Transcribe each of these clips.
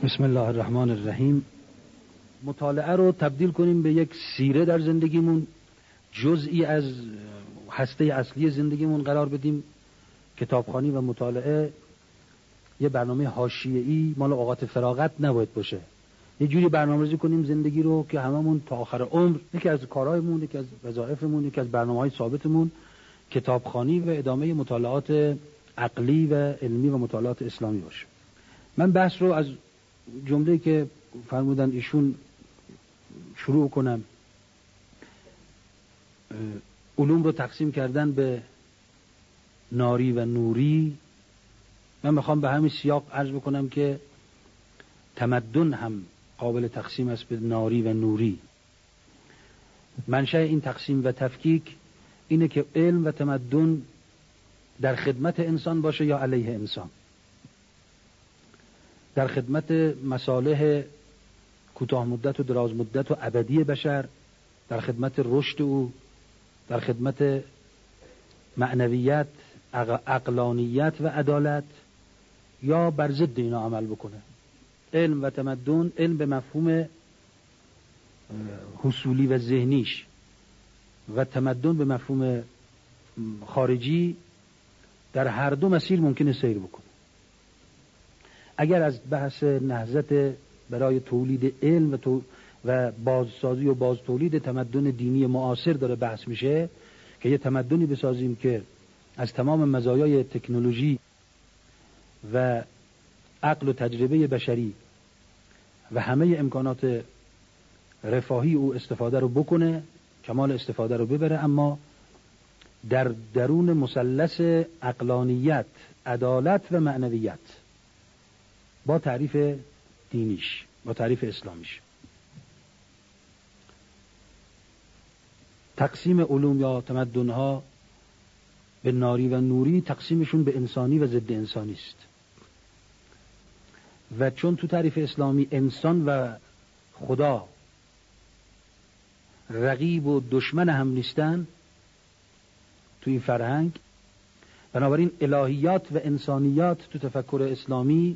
بسم الله الرحمن الرحیم. مطالعه رو تبدیل کنیم به یک سیره در زندگیمون، جزئی از هسته اصلی زندگیمون قرار بدیم. کتابخوانی و مطالعه یه برنامه حاشیه‌ای مال اوقات فراغت نباید باشه. یه جوری برنامه‌ریزی کنیم زندگی رو که هممون تا آخر عمر یکی از کارهایمون، یکی از وظایفمون، یکی از برنامه‌های ثابتمون کتابخوانی و ادامه مطالعات عقلی و علمی و مطالعات اسلامی باشه. من بحث رو از جمله‌ای که فرمودن ایشون شروع کنم. علوم رو تقسیم کردن به ناری و نوری. من میخوام به همین سیاق عرض بکنم که تمدن هم قابل تقسیم است به ناری و نوری. منشأ این تقسیم و تفکیک اینه که علم و تمدن در خدمت انسان باشه یا علیه انسان، در خدمت مصالح کوتاه مدت و دراز مدت و ابدی بشر، در خدمت رشد او، در خدمت معنویت، عقلانیت و عدالت، یا بر ضد اینا عمل بکنه. علم و تمدن، علم به مفهوم حصولی و ذهنیش و تمدن به مفهوم خارجی، در هر دو مسیر ممکنه سیر بکنه. اگر از بحث نهضت برای تولید علم و بازسازی و باز تولید تمدن دینی معاصر داره بحث میشه که یه تمدنی بسازیم که از تمام مزایای تکنولوژی و عقل و تجربه بشری و همه امکانات رفاهی او استفاده رو بکنه، کمال استفاده رو ببره، اما در درون مثلث عقلانیت، عدالت و معنویت، با تعریف دینیش، با تعریف اسلامیش. تقسیم علوم یا تمدنها به ناری و نوری، تقسیمشون به انسانی و ضد انسانی است. و چون تو تعریف اسلامی انسان و خدا رقیب و دشمن هم نیستن تو این فرهنگ، بنابراین الهیات و انسانیات تو تفکر اسلامی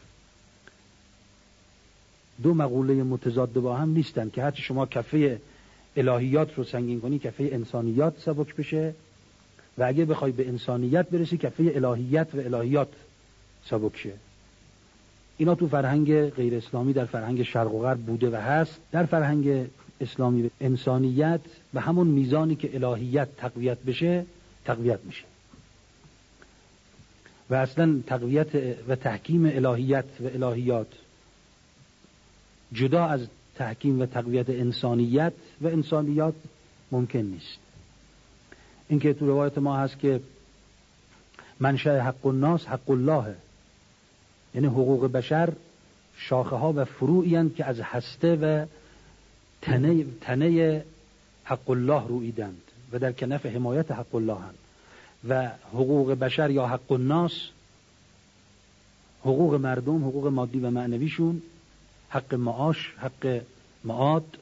دو مقوله متضاد با هم نیستن که هرچی شما کفه الهیات رو سنگین کنی کفه انسانیات سبک بشه، و اگه بخوای به انسانیت برسی کفه الهیت و الهیات سبک شه. اینا تو فرهنگ غیر اسلامی در فرهنگ شرق و غرب بوده و هست. در فرهنگ اسلامی انسانیت به همون میزانی که الهیت تقویت بشه تقویت میشه، و اصلا تقویت و تحکیم الهیت و الهیات جدا از تحکیم و تقویت انسانیت و انسانیات ممکن نیست. اینکه تو روایت ما هست که منشأ حق الناس حق الله، یعنی حقوق بشر شاخه ها و فروعی هستند که از هسته و تنه حق الله رویدند و در کنف حمایت حق الله هستند. و حقوق بشر یا حق الناس، حقوق مردم، حقوق مادی و معنویشون، حق معاش، حق معاد،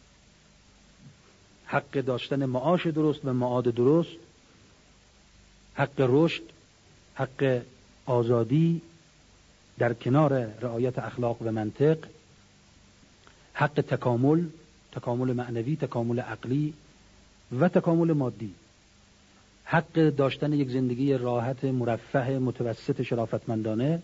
حق داشتن معاش درست و معاد درست، حق رشد، حق آزادی در کنار رعایت اخلاق و منطق، حق تکامل، تکامل معنوی، تکامل عقلی و تکامل مادی، حق داشتن یک زندگی راحت، مرفه، متوسط، شرافتمندانه،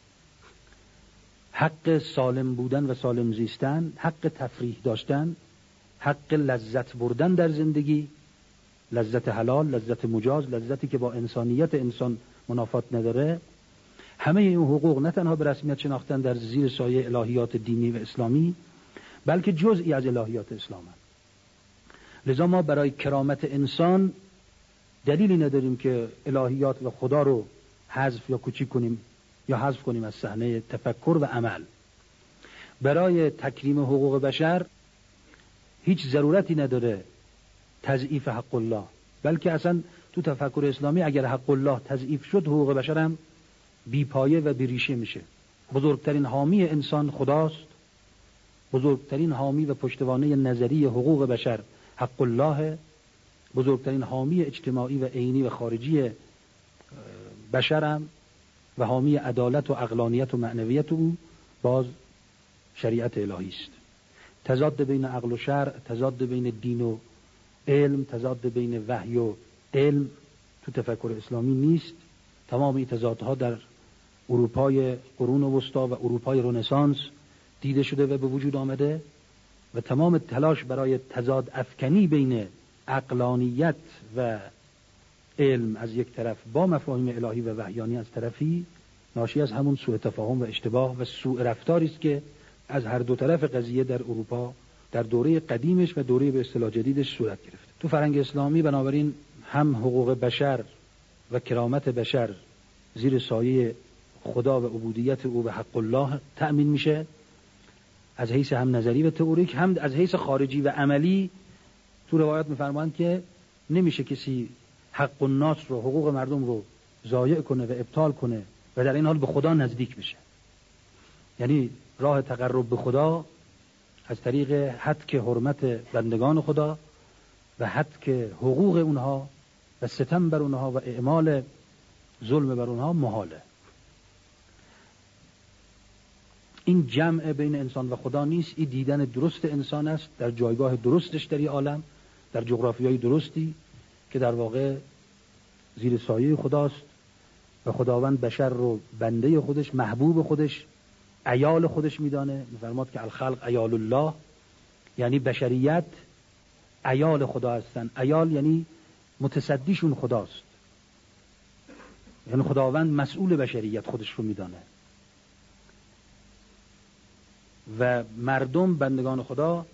حق سالم بودن و سالم زیستن، حق تفریح داشتن، حق لذت بردن در زندگی، لذت حلال، لذت مجاز، لذتی که با انسانیت انسان منافات نداره. همه این حقوق نه تنها به رسمیت شناختن در زیر سایه الهیات دینی و اسلامی، بلکه جزئی از الهیات اسلام هست. لذا ما برای کرامت انسان دلیلی نداریم که الهیات و خدا رو حذف یا کوچیک کنیم یا حذف کنیم از صحنه تفکر و عمل. برای تکریم حقوق بشر هیچ ضرورتی نداره تضعیف حق الله، بلکه اصلا تو تفکر اسلامی اگر حق الله تضعیف شد حقوق بشر هم بیپایه و بیریشه میشه. بزرگترین حامی انسان خداست، بزرگترین حامی و پشتوانه نظری حقوق بشر حق الله، بزرگترین حامی اجتماعی و عینی و خارجی بشرم و حامی عدالت و عقلانیت و معنویت او باز شریعت الهی است. تضاد بین عقل و شرع، تضاد بین دین و علم، تضاد بین وحی و علم تو تفکر اسلامی نیست. تمام این تضادها در اروپای قرون وسطا و اروپای رنسانس دیده شده و به وجود آمده و تمام تلاش برای تضاد افکنی بین عقلانیت و علم از یک طرف با مفاهیم الهی و وحیانی از طرفی ناشی از همون سوء تفاهم و اشتباه و سوء رفتاری است که از هر دو طرف قضیه در اروپا در دوره قدیمش و دوره به اصطلاح جدیدش صورت گرفته. تو فرهنگ اسلامی بنابراین هم حقوق بشر و کرامت بشر زیر سایه خدا و عبودیت او و حق الله تأمین میشه، از حیث هم نظری و تئوریک، هم از حیث خارجی و عملی. تو روایات میفرمایند که نمیشه کسی حق الناس رو، حقوق مردم رو ضایع کنه و ابطال کنه و در این حال به خدا نزدیک بشه. یعنی راه تقرب به خدا از طریق هتک حرمت بندگان خدا و هتک حقوق اونها و ستم بر اونها و اعمال ظلم بر اونها محاله. این جمع بین انسان و خدا نیست، این دیدن درست انسان است در جایگاه درستش در این عالم، در جغرافیای درستی که در واقع زیر سایه خداست و خداوند بشر رو بنده خودش، محبوب خودش، عیال خودش میدانه. میفرماد که الخلق عیال الله، یعنی بشریت عیال خدا هستن. عیال یعنی متصدیشون خداست، یعنی خداوند مسئول بشریت خودش رو میدانه و مردم بندگان خدا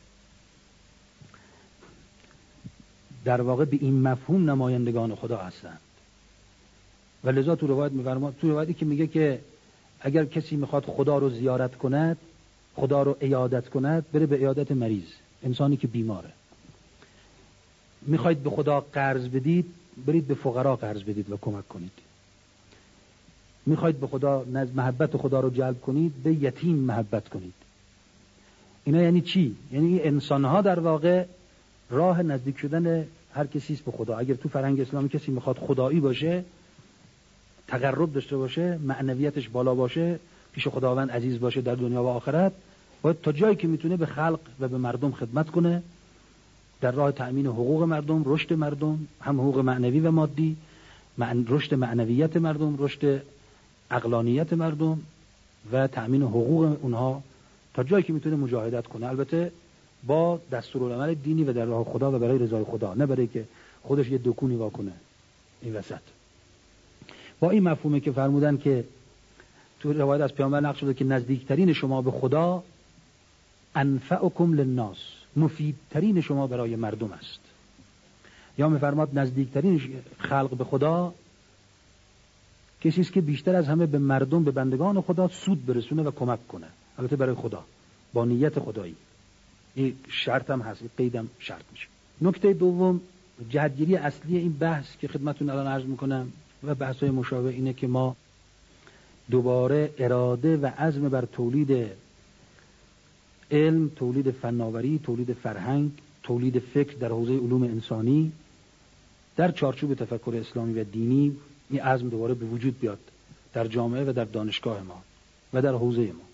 در واقع به این مفهوم نمایندگان خدا هستند. و لذا تو روایت میفرماد، تو روایتی که میگه که اگر کسی میخواد خدا رو زیارت کند، خدا رو عیادت کند، بره به عیادت مریض، انسانی که بیماره. میخواید به خدا قرض بدید، برید به فقرا قرض بدید و کمک کنید. میخواید به خدا محبت خدا رو جلب کنید، به یتیم محبت کنید. اینا یعنی چی؟ یعنی انسانها در واقع راه نزدیک شدن هر کسی است به خدا. اگر تو فرهنگ اسلامی کسی میخواد خدایی باشه، تقرب داشته باشه، معنویتش بالا باشه، پیش خداوند عزیز باشه در دنیا و آخرت، باید تا جایی که میتونه به خلق و به مردم خدمت کنه در راه تأمین حقوق مردم، رشد مردم، هم حقوق معنوی و مادی، رشد معنویت مردم، رشد عقلانیت مردم و تأمین حقوق اونها، تا جایی که میتونه مجاهدت کنه، البته با دستورالعمل دینی و در راه خدا و برای رضای خدا، نه برای که خودش یه دکونی واکنه این وسط. با این مفهومه که فرمودن که تو روایت از پیامبر نقل شده که نزدیکترین شما به خدا انفعکم للناس، مفیدترین شما برای مردم است. یا میفرماد نزدیکترین خلق به خدا کسی است که بیشتر از همه به مردم، به بندگان خدا سود برسونه و کمک کنه، البته برای خدا با نیت خدایی. این شرط هم هست، قیدم شرط میشه. نکته دوم، جهتگیری اصلی این بحث که خدمتتون الان عرض میکنم و بحث‌های مشابه اینه که ما دوباره اراده و عزم بر تولید علم، تولید فناوری، تولید فرهنگ، تولید فکر در حوزه علوم انسانی در چارچوب تفکر اسلامی و دینی، این عزم دوباره به وجود بیاد در جامعه و در دانشگاه ما و در حوزه ما.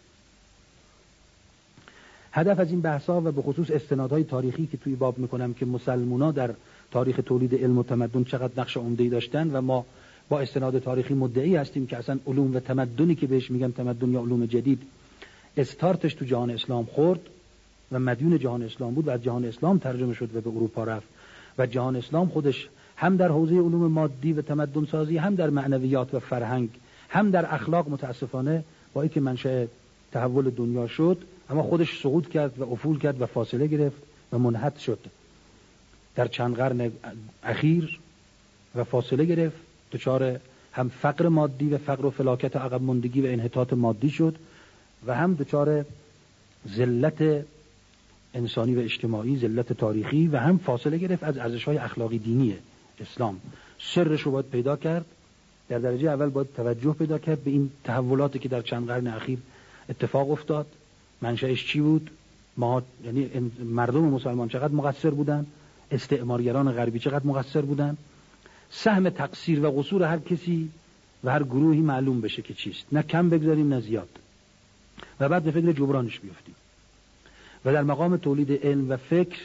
هدف از این بحث‌ها و به خصوص استنادهای تاریخی که توی باب میکنم که مسلمونا در تاریخ تولید علم و تمدن چقدر نقش عمده‌ای داشتن و ما با استناد تاریخی مدعی هستیم که اصلا علوم و تمدنی که بهش میگن تمدن یا علوم جدید استارتش تو جهان اسلام خورد و مدیون جهان اسلام بود و از جهان اسلام ترجمه شد و به اروپا رفت و جهان اسلام خودش هم در حوزه علوم مادی و تمدن سازی، هم در معنویات و فرهنگ، هم در اخلاق متاسفانه با اینکه منشأ تحول دنیا شد، اما خودش سقوط کرد و افول کرد و فاصله گرفت و منحط شد در چند قرن اخیر و فاصله گرفت، دچار هم فقر مادی و فقر و فلاکت و عقب ماندگی و انحطاط مادی شد و هم دچار ذلت انسانی و اجتماعی، ذلت تاریخی و هم فاصله گرفت از ارزش‌های اخلاقی دینی اسلام. سرش رو باید پیدا کرد. در درجه اول باید توجه پیدا کرد به این تحولاتی که در چند قرن اخیر اتفاق افتاد. منشأش چی بود؟ ما یعنی مردم مسلمان چقدر مقصر بودن؟ استعمارگران غربی چقدر مقصر بودن؟ سهم تقصیر و قصور هر کسی و هر گروهی معلوم بشه که چیست، نه کم بگذاریم نه زیاد. و بعد به فکر جبرانش بیفتیم و در مقام تولید علم و فکر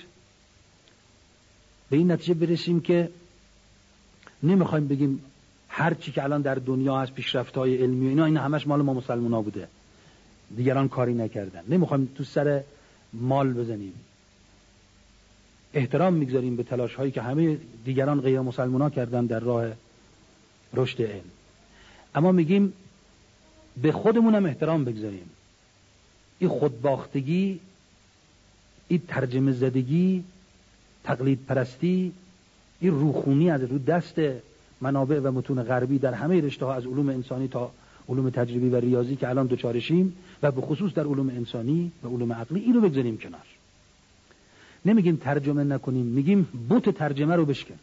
به این نتیجه برسیم که نمیخوایم بگیم هر چی که الان در دنیا هست پیشرفت‌های علمی و اینا همش مال ما مسلمان‌ها بوده، دیگران کاری نکردن. نمیخوایم تو سر مال بزنیم، احترام میگذاریم به تلاش‌هایی که همه دیگران غیر مسلمان‌ها کردن در راه رشد علم، اما میگیم به خودمون هم احترام بگذاریم. این خودباختگی، این ترجمه زدگی، تقلید پرستی، این روخونی از رو دست منابع و متون غربی در همه رشته‌ها از علوم انسانی تا علوم تجربی و ریاضی که الان دوچارشیم و به خصوص در علوم انسانی و علوم عقلی، اینو بگذاریم کنار. نمیگیم ترجمه نکنیم، میگیم بت ترجمه رو بشکن،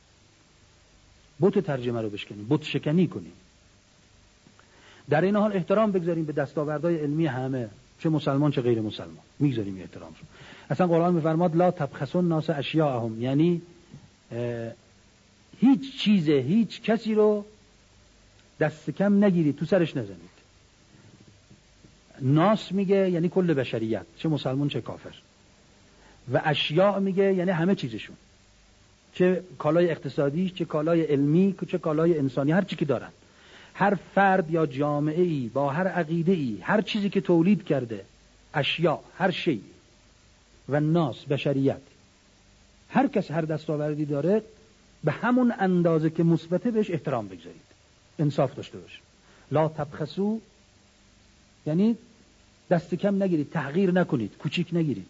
بت ترجمه رو بشکنیم، بت شکنی کنیم. در این حال احترام بگذاریم به دستاوردهای علمی همه، چه مسلمان چه غیر مسلمان، میگذاریم احترامشون. اصلا قرآن میفرماد لا تبخسوا الناس اشیاءهم، یعنی هیچ چیز، هیچ کسی رو دست کم نگیرید، تو سرش نزنید. ناس میگه یعنی کل بشریت، چه مسلمان چه کافر، و اشیاء میگه یعنی همه چیزشون، چه کالای اقتصادی، چه کالای علمی، چه کالای انسانی، هر چی که دارن. هر فرد یا جامعه‌ای با هر عقیده‌ای، هر چیزی که تولید کرده، اشیاء، هر شی، و ناس، بشریت، هر کس هر دستاوردی داره، به همون اندازه که مثبته بهش احترام بگذارید، انصاف داشته باش. لا تبخسوا یعنی دست کم نگیرید، تحقیر نکنید، کوچیک نگیرید.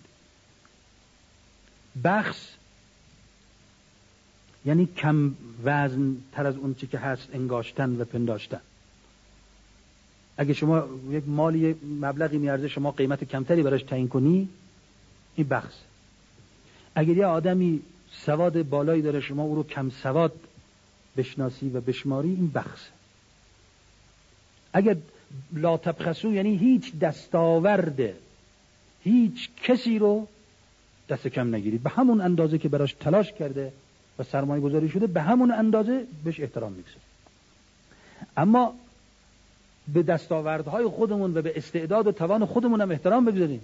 بخس یعنی کم وزن تر از اون چی که هست انگاشتن و پنداشتن. اگه شما یک مالی مبلغی میارزه، شما قیمت کمتری براش تعیین کنی، این بخس. اگر یه آدمی سواد بالایی داره، شما او رو کم سواد بشناسی و بشماری، این بخس. اگر لا تبخسو یعنی هیچ دستاورد هیچ کسی رو دست کم نگیرید، به همون اندازه که براش تلاش کرده و سرمایه گذاری شده، به همون اندازه بهش احترام میگذارید. اما به دستاوردهای خودمون و به استعداد و توان خودمون هم احترام بگذاریم.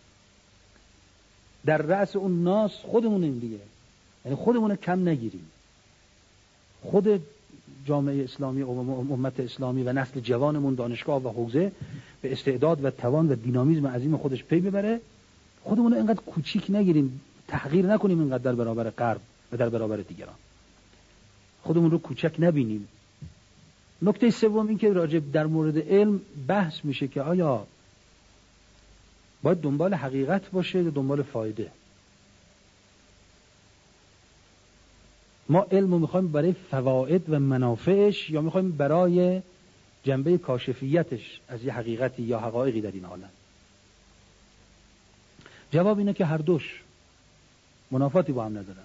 در رأس اون ناس خودمونیم دیگه، یعنی خودمون کم نگیریم. خود جامعه اسلامی و امت اسلامی و نسل جوانمون، دانشگاه و حوزه، به استعداد و توان و دینامیزم عظیم خودش پی ببره. خودمون اینقدر کوچیک نگیریم، تحقیر نکنیم اینقدر در برابر غرب و در برابر دیگران. خودمون رو کوچک نبینیم. نکته سوم این که راجع در مورد علم بحث میشه که آیا باید دنبال حقیقت باشه یا دنبال فایده. ما علم رو میخوایم برای فواید و منافعش یا میخوایم برای جنبه کاشفیتش از یه حقیقتی یا حقایقی در این عالم؟ جواب اینه که هر دوش منافاتی با هم ندارن.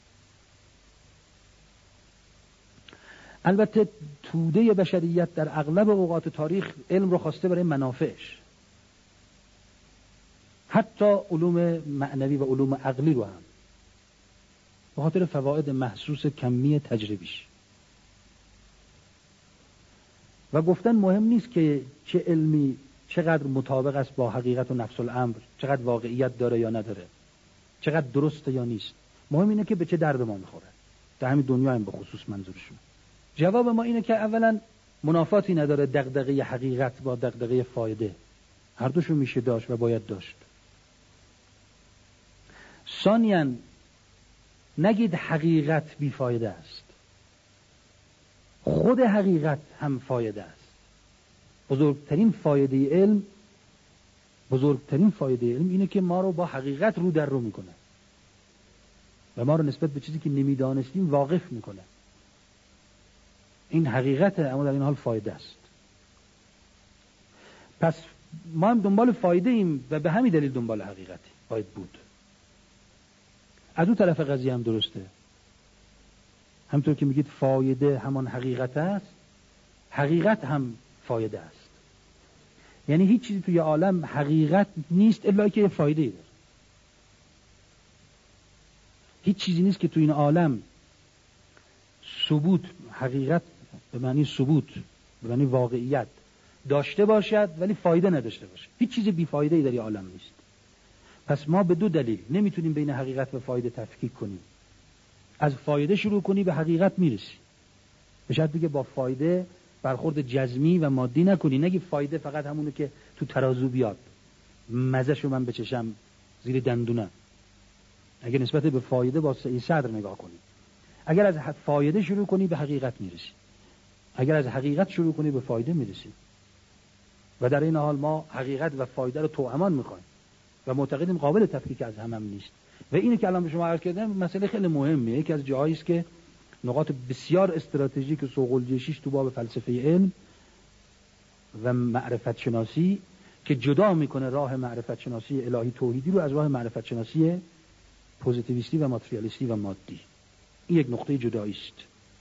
البته توده بشریت در اغلب اوقات تاریخ علم رو خواسته برای منافعش، حتی علوم معنوی و علوم عقلی رو هم، به خاطر فواید محسوس کمی تجربیش. و گفتن مهم نیست که چه علمی چقدر مطابق است با حقیقت و نفس الامر، چقدر واقعیت داره یا نداره، چقدر درسته یا نیست. مهم اینه که به چه درد ما میخوره. در همین دنیا هم به خصوص منظورشون. جواب ما اینه که اولا منافاتی نداره دغدغه حقیقت با دغدغه فایده. هر دوشو میشه داشت و باید داشت. ثانیاً نگید حقیقت بیفایده است. خود حقیقت هم فایده است. بزرگترین فایده علم اینه که ما رو با حقیقت رو در رو میکنه و ما رو نسبت به چیزی که نمیدانستیم واقف میکنه. این حقیقته، اما در این حال فایده است. پس ما هم دنبال فایده ایم و به همین دلیل دنبال حقیقتی باید بود. از اون طرف قضیه هم درسته. همطور که میگید فایده همان حقیقت است، حقیقت هم فایده است. یعنی هیچ چیزی توی عالم حقیقت نیست الا که فایده داره. هیچ چیزی نیست که توی این عالم ثبوت، حقیقت به معنی ثبوت، به معنی واقعیت، داشته باشد ولی فایده نداشته باشه. هیچ چیز بیفایده ای در این عالم نیست. پس ما به دو دلیل نمیتونیم بین حقیقت و فایده تفکیک کنیم. از فایده شروع کنی به حقیقت میرسی، به شرطی که با فایده برخورد جزمی و مادی نکنی. نگی فایده فقط همونه که تو ترازو بیاد، مزه‌شو من بچشم زیر دندونم. اگه نسبت به فایده با سعی صدر نگاه کنی، اگر از فایده شروع کنی به حقیقت میرسی، اگر از حقیقت شروع کنی به فایده میرسی. و در این حال ما حقیقت و فایده رو توامان میخوایم و معتقدیم قابل تفکیک از هم نیست. و اینی که الان به شما عرض کردم مسئله خیلی مهمه، یکی از جاهایی است که نقاط بسیار استراتژیک سوق‌الجیشیش تو باب فلسفه علم و معرفت شناسی که جدا میکنه راه معرفت شناسی الهی توحیدی رو از راه معرفت شناسی پوزیتیویستی و ماتریالیستی و مادی. این یک نقطه جدایی است.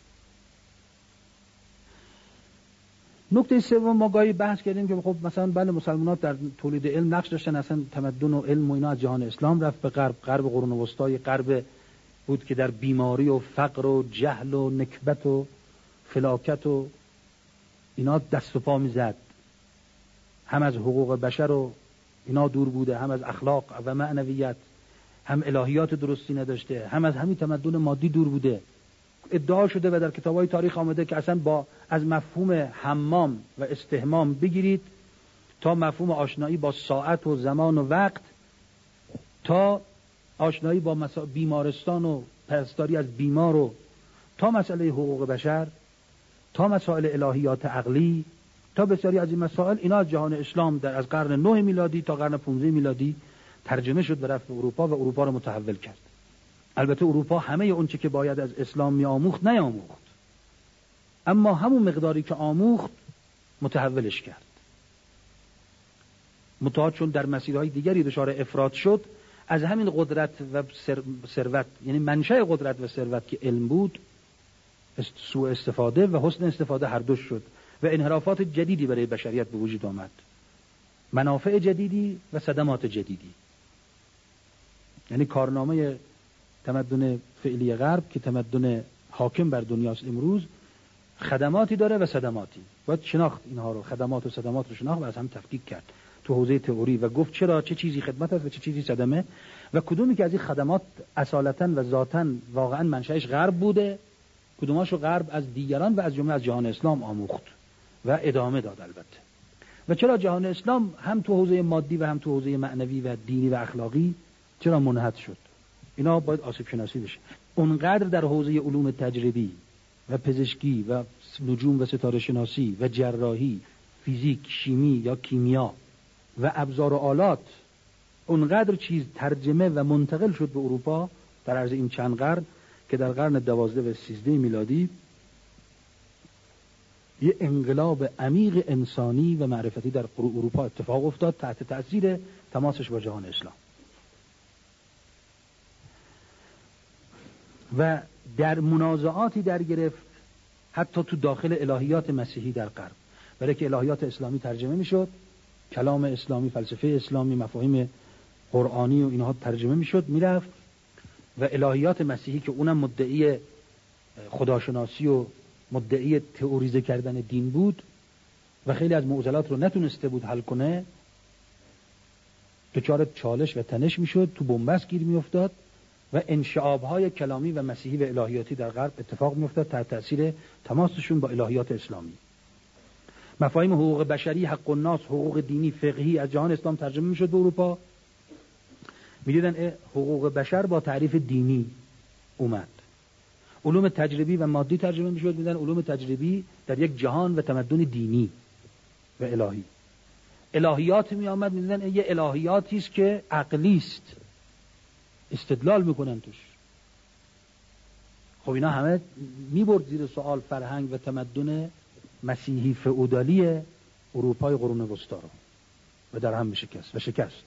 نکته سوم، ما گاهی بحث کردیم که خب مثلا بله مسلمانات در تولید علم نقش داشتن، اصلا تمدن و علم و اینا از جهان اسلام رفت به غرب. غرب قرون وسطای غرب بود که در بیماری و فقر و جهل و نکبت و فلاکت و اینا دست و پا میزد. هم از حقوق بشر و اینا دور بوده، هم از اخلاق و معنویت، هم الهیات درستی نداشته، هم از همین تمدن مادی دور بوده. ادعا شده و در کتاب‌های تاریخ آمده که اصلا از مفهوم حمام و استحمام بگیرید تا مفهوم آشنایی با ساعت و زمان و وقت، تا آشنایی با بیمارستان و پرستاری از بیمار و تا مسئله حقوق بشر، تا مسائل الهیات عقلی، تا بسیاری از این مسائل، اینا از جهان اسلام از قرن 9 میلادی تا قرن 15 میلادی ترجمه شد و رفت به اروپا و اروپا رو متحول کرد. البته اروپا همه اون چه که باید از اسلام می آموخت نیاموخت، اما همون مقداری که آموخت متحولش کرد. متعاد چون در مسیرهای دیگری دچار افراط شد، از همین قدرت و ثروت، یعنی منشأ قدرت و ثروت که علم بود، سوء استفاده و حسن استفاده هر دو شد و انحرافات جدیدی برای بشریت به وجود آمد، منافع جدیدی و صدمات جدیدی. یعنی کارنامه تمدن فعلی غرب که تمدن حاکم بر دنیاست امروز خدماتی داره و صدماتی. باید شناخت اینها رو، خدمات و صدمات رو شناخت و از هم تفکیک کرد تو حوزه تئوری و گفت چرا چه چیزی خدمت است و چه چیزی صدمه و کدومی که از این خدمات اصالتاً و ذاتاً واقعاً منشأش غرب بوده، کدوماشو غرب از دیگران و از جمله از جهان اسلام آموخت و ادامه داد البته. و چرا جهان اسلام هم تو حوزه مادی و هم تو حوزه معنوی و دینی و اخلاقی چرا منحط شد؟ اینا باید آسیب شناسی بشه. اونقدر در حوزه علوم تجربی و پزشکی و نجوم و ستاره شناسی و جراحی، فیزیک، شیمی یا کیمیا و ابزار و آلات اونقدر چیز ترجمه و منتقل شد به اروپا در عرض این چند قرن که در قرن 12 و 13 میلادی یه انقلاب عمیق انسانی و معرفتی در اروپا اتفاق افتاد تحت تأثیر تماسش با جهان اسلام. و در منازعاتی در گرفت حتی تو داخل الهیات مسیحی در غرب، برای که الهیات اسلامی ترجمه میشد، کلام اسلامی، فلسفه اسلامی، مفاهیم قرآنی و اینها ترجمه میشد میرفت و الهیات مسیحی که اونم مدعی خداشناسی و مدعی تئوریزه کردن دین بود و خیلی از معضلات رو نتونسته بود حل کنه، دچار چالش و تنش میشد، تو بنبست گیر میافتاد و انشعاب‌های کلامی و مسیحی و الهیاتی در غرب اتفاق میافتاد تحت تاثیر تماسشون با الهیات اسلامی. مفاهیم حقوق بشری، حق الناس، حقوق دینی، فقهی از جهان اسلام ترجمه میشد به اروپا. میدیدن حقوق بشر با تعریف دینی اومد. علوم تجربی و مادی ترجمه میشد، میدیدن علوم تجربی در یک جهان و تمدن دینی و الهی. الهیات می آمد، میدیدن یه الهیاتی است که عقلی است، استدلال میکنن توش. خب اینا همه میبرد زیر سوال فرهنگ و تمدن مسیحی فئودالی اروپای قرون وسطا رو و در هم شکست.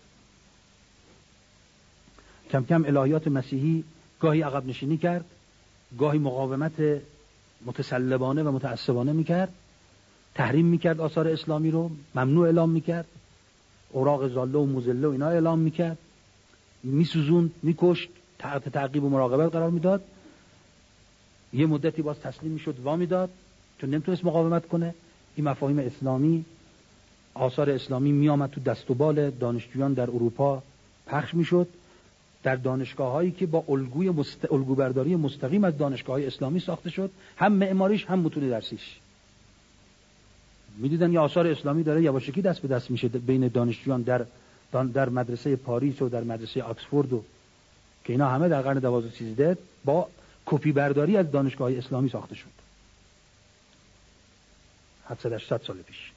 کم کم الهیات مسیحی گاهی عقب نشینی کرد، گاهی مقاومت متسلبانه و متعصبانه میکرد، تحریم میکرد آثار اسلامی رو، ممنوع اعلام میکرد، اوراق ضاله و مضله و اینا اعلام میکرد، میسوزوند، میکشت، تحت تعقیب و مراقبت قرار میداد. یه مدتی باز تسلیم میشد، وا میداد چون نمیتونست مقاومت کنه. این مفاهیم اسلامی آثار اسلامی می آمد تو دست و بال دانشجویان در اروپا پخش می شد، در دانشگاه هایی که با الگو برداری مستقیم از دانشگاه های اسلامی ساخته شد، هم معماریش هم متون درسیش. می دیدن یه آثار اسلامی داره یواشکی دست به دست میشه بین دانشجویان در مدرسه پاریس و در مدرسه آکسفورد و که اینا همه در قرن 12 13 با کپی برداری از دانشگاه های اسلامی ساخته شد 700 سال پیش،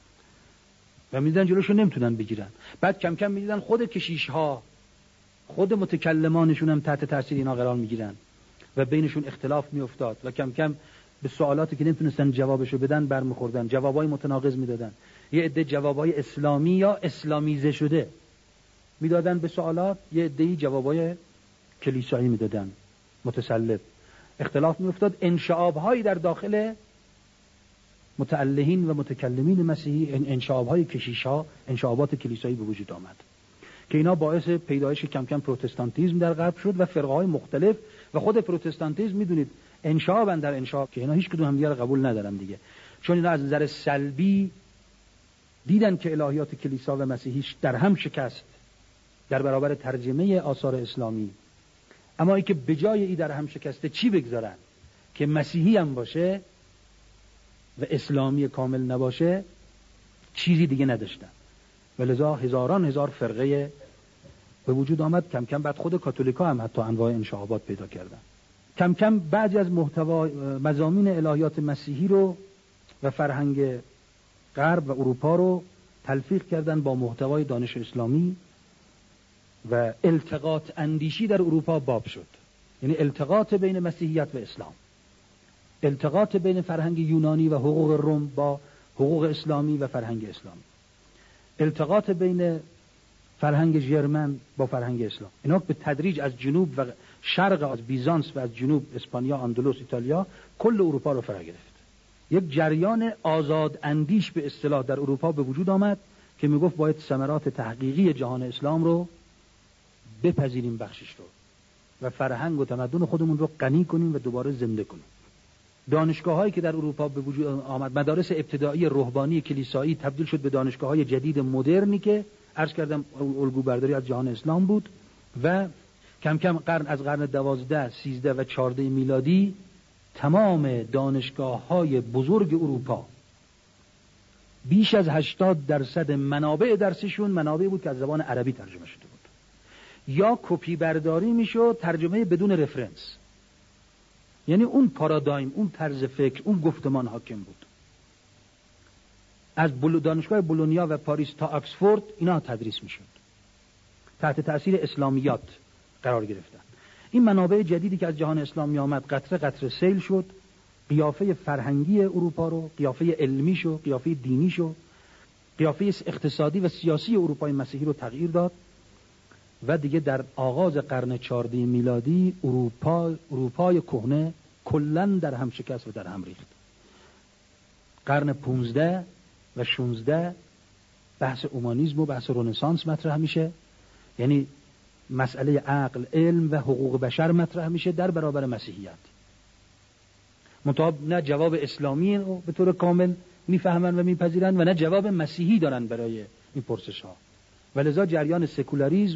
و میدیدن جلوشو نمیتونن بگیرن. بعد کم کم میدیدن خود کشیش‌ها، خود متکلمانشون هم تحت تاثیر اینا قرار میگیرن و بینشون اختلاف میافتاد و کم کم به سوالاتی که نمیتونستن جوابشو بدن برمیخوردن، جوابای متناقض میدادن. یه عده جوابای اسلامی یا اسلامیزه شده میدادن به سوالات، یه عده‌ای جوابای کلیسایی میدادن متسلب. اختلاف میافتاد. انشعاب‌هایی در داخل متألهین و متکلمین مسیحی، انشعاب‌های کشیش‌ها، انشعابات کلیسایی به وجود آمد که اینا باعث پیدایش کم کم پروتستانتیسم در غرب شد و فرقه‌های مختلف. و خود پروتستانتیسم میدونید انشعابن در انشعاب که اینا هیچ کدوم هم دیگه رو قبول ندارن دیگه، چون اینا از نظر سلبی دیدن که الهیات کلیسا و مسیحیش در هم شکست در برابر ترجمه آثار اسلامی. اما ای که به جای ای در هم شکسته چی بگذارن که مسیحی هم باشه و اسلامی کامل نباشه، چیزی دیگه نداشتن. ولذا هزاران هزار فرقه به وجود آمد. کم کم بعد خود کاتولیکا هم حتی انواع انشعابات پیدا کردن. کم کم بعضی از مضامین الهیات مسیحی رو و فرهنگ غرب و اروپا رو تلفیق کردن با محتوای دانش اسلامی و التقاط اندیشی در اروپا باب شد. یعنی التقاط بین مسیحیت و اسلام، التقاط بین فرهنگ یونانی و حقوق روم با حقوق اسلامی و فرهنگ اسلامی، التقاط بین فرهنگ ژرمن با فرهنگ اسلام. اینا به تدریج از جنوب و شرق، از بیزانس و از جنوب اسپانیا، اندلس، ایتالیا، کل اروپا رو فرا گرفت. یک جریان آزاد اندیش به اصطلاح در اروپا به وجود آمد که میگفت باید ثمرات تحقیقی جهان اسلام رو بپذیریم، بخشش رو، و فرهنگ و تمدن خودمون رو غنی کنیم و دوباره زنده کنیم. دانشگاه‌هایی که در اروپا به وجود آمد، مدارس ابتدایی رهبانی کلیسایی تبدیل شد به دانشگاه‌های جدید مدرنی که عرض کردم الگو برداری از جهان اسلام بود. و کم کم از قرن 12، 13 و 14 میلادی تمام دانشگاه‌های بزرگ اروپا بیش از 80% منابع درسشون منابع بود که از زبان عربی ترجمه شده بود، یا کپی برداری میشد، ترجمه بدون رفرنس. یعنی اون پارادایم، اون طرز فکر، اون گفتمان حاکم بود. از دانشگاه بولونیا و پاریس تا آکسفورد اینا تدریس میشد، تحت تأثیر اسلامیات قرار گرفتن. این منابع جدیدی که از جهان اسلامی آمد قطره قطره سیل شد، قیافه فرهنگی اروپا رو، قیافه علمی شو، قیافه دینی شو، قیافه اقتصادی و سیاسی اروپای مسیحی رو تغییر داد. و دیگه در آغاز قرن 14 میلادی اروپای کهنه کلاً در هم شکست و در هم ریخت. قرن 15 و 16 بحث اومانیسم و بحث رنسانس مطرح میشه، یعنی مسئله عقل، علم و حقوق بشر مطرح میشه در برابر مسیحیت. منتها نه جواب اسلامی رو به طور کامل میفهمن و میپذیرن و نه جواب مسیحی دارن برای این پرسش ها. ولذا جریان سکولاریسم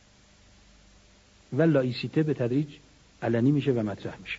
و لایسیته به تدریج علنی میشه و مطرح میشه.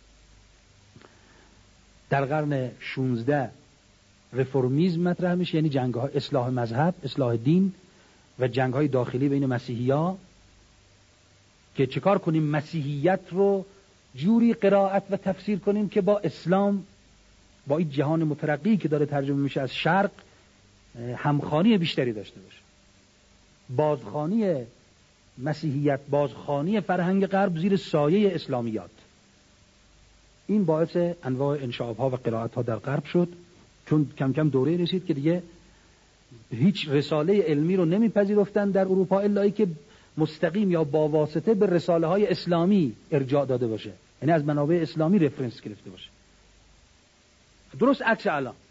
در قرن 16 رفرمیسم مطرح میشه، یعنی جنگ‌ها، اصلاح مذهب، اصلاح دین و جنگ‌های داخلی بین مسیحی‌ها که چیکار کنیم مسیحیت رو جوری قرائت و تفسیر کنیم که با اسلام، با این جهان مترقی که داره ترجمه میشه از شرق، همخوانی بیشتری داشته باشه. بازخوانی مسیحیت، بازخوانی فرهنگ غرب زیر سایه اسلامیات. این باعث انواع انشعاب‌ها و قرائت‌ها در غرب شد، چون کم کم دوره رسید که دیگه هیچ رساله علمی رو نمیپذیرفتن در اروپا الا ای که مستقیم یا با واسطه به رساله‌های اسلامی ارجاع داده باشه، یعنی از منابع اسلامی رفرنس گرفته باشه. درست عکس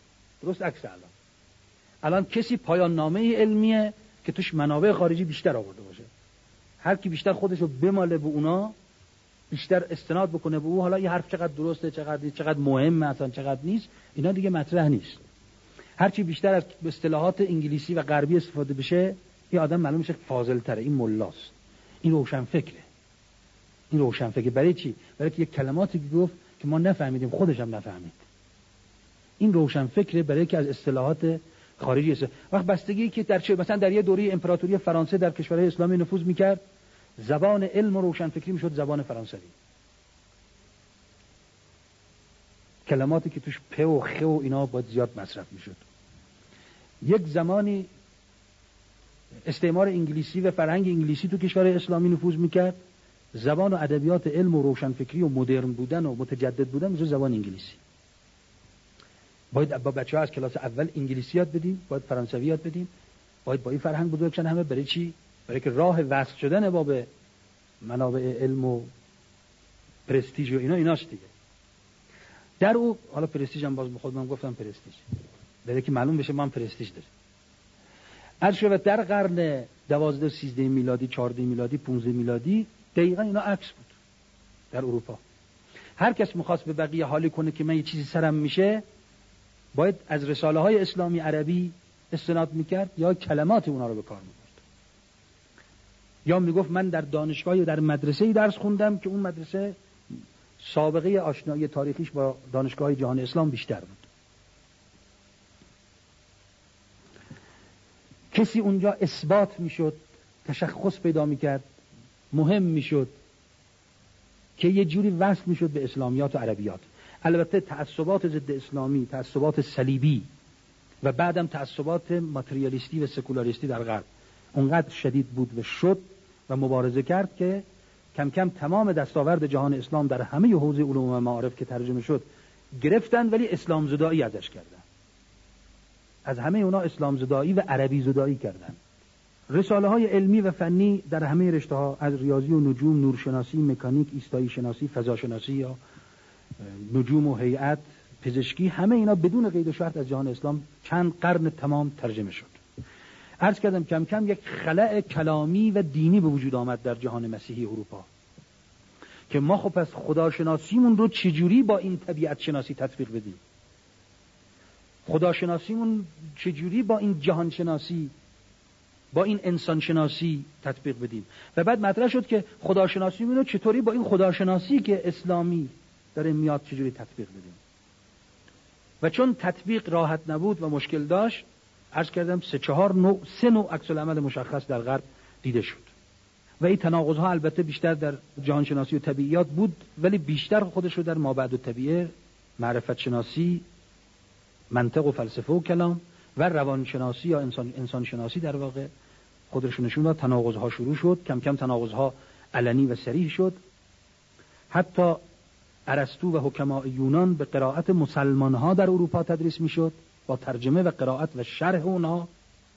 الان کسی پایان نامه علمیه که توش منابع خارجی بیشتر آورده باشه، هر کی بیشتر خودشو بماله به اونا، بیشتر استناد بکنه به او، حالا این حرف چقدر درسته، چقدر مهمه، اصلا چقدر نیست، اینا دیگه مطرح نیست. هرچی بیشتر از اصطلاحات انگلیسی و غربی استفاده بشه این آدم معلوم میشه فاضل تره، این ملاست، این روشن فکره. این روشن فکر برای چی؟ برای که یک کلماتی گفت که ما نفهمیدیم، خودش هم نفهمید. این روشن فکره برای که از اصطلاحات خارجی است. وقت بستگی که در مثلا در یه دوره امپراتوری فرانسه در کشورهای اسلامی نفوذ میکرد، زبان علم و روشن فکری میشد زبان فرانسوی. کلماتی که توش پ و خ و اینا باید زیاد مصرف میشد. یک زمانی استعمار انگلیسی و فرهنگ انگلیسی تو کشورهای اسلامی نفوذ میکرد، زبان و ادبیات علم و روشن فکری و مدرن بودن و متجدد بودن میشه زبان انگلیسی. باید با بچه‌ها از کلاس اول انگلیسی یاد بدیم، باید فرانسوی یاد بدیم، باید با این فرهنگ بزرگ شن همه. برای چی؟ برای که راه وصل شدن با به منابع علم و پرستیژ و ایناست دیگه. در او حالا پرستیژ هم باز خودم گفتم پرستیژ، برای که معلوم بشه ما هم پرستیژ داریم. عرض در قرن 12 13 میلادی 14 میلادی 15 میلادی دقیقاً اینا عکس بود در اروپا. هر کس می‌خواست به بقیه حالی کنه که من یه چیزی سرم میشه، باید از رساله های اسلامی عربی استناد میکرد یا کلمات اونا رو به کار میبرد، یا میگفت من در دانشگاه یا در مدرسه‌ای درس خوندم که اون مدرسه سابقه آشنایی تاریخیش با دانشگاه جهان اسلام بیشتر بود. کسی اونجا اثبات میشد، تشخص پیدا میکرد، مهم میشد که یه جوری وصل میشد به اسلامیات و عربیات. البته تعصبات ضد اسلامی، تعصبات صلیبی و بعدم تعصبات ماتریالیستی و سکولاریستی در غرب اونقدر شدید بود و شد و مبارزه کرد که کم کم تمام دستاورد جهان اسلام در همه حوزه علوم و معارف که ترجمه شد گرفتن، ولی اسلام زدایی ازش کردن. از همه اونا اسلام زدایی و عربی زدایی کردن. رساله های علمی و فنی در همه رشته ها، از ریاضی و نجوم، نورشناسی، مکانیک، ایستایی شناسی، فضاشناسی یا نجوم و هیئت، پزشکی، همه اینا بدون قید و شرط از جهان اسلام چند قرن تمام ترجمه شد. عرض کردم کم کم یک خلأ کلامی و دینی به وجود آمد در جهان مسیحی اروپا که ما خب پس خداشناسیمون رو چجوری با این طبیعت شناسی تطبیق بدیم، خداشناسیمون چجوری با این جهان شناسی، با این انسان شناسی تطبیق بدیم. و بعد مطرح شد که خداشناسیمون رو چطوری با این خداشناسی که اسلامی داره میاد چجوری تطبیق بدیم. و چون تطبیق راحت نبود و مشکل داشت، عرض کردم 3 نوع عکس العمل مشخص در غرب دیده شد و این تناقض‌ها البته بیشتر در جهان شناسی و طبیعیات بود، ولی بیشتر خودش رو در مابعد الطبیعه، معرفت شناسی، منطق و فلسفه و کلام و روانشناسی یا انسان شناسی در واقع خودش نشون داد. تناقض‌ها شروع شد، کم کم تناقض‌ها علنی و صریح شد. حتی ارسطو و حکمای یونان به قرائت مسلمان‌ها در اروپا تدریس میشد با ترجمه و قرائت و شرح اونها.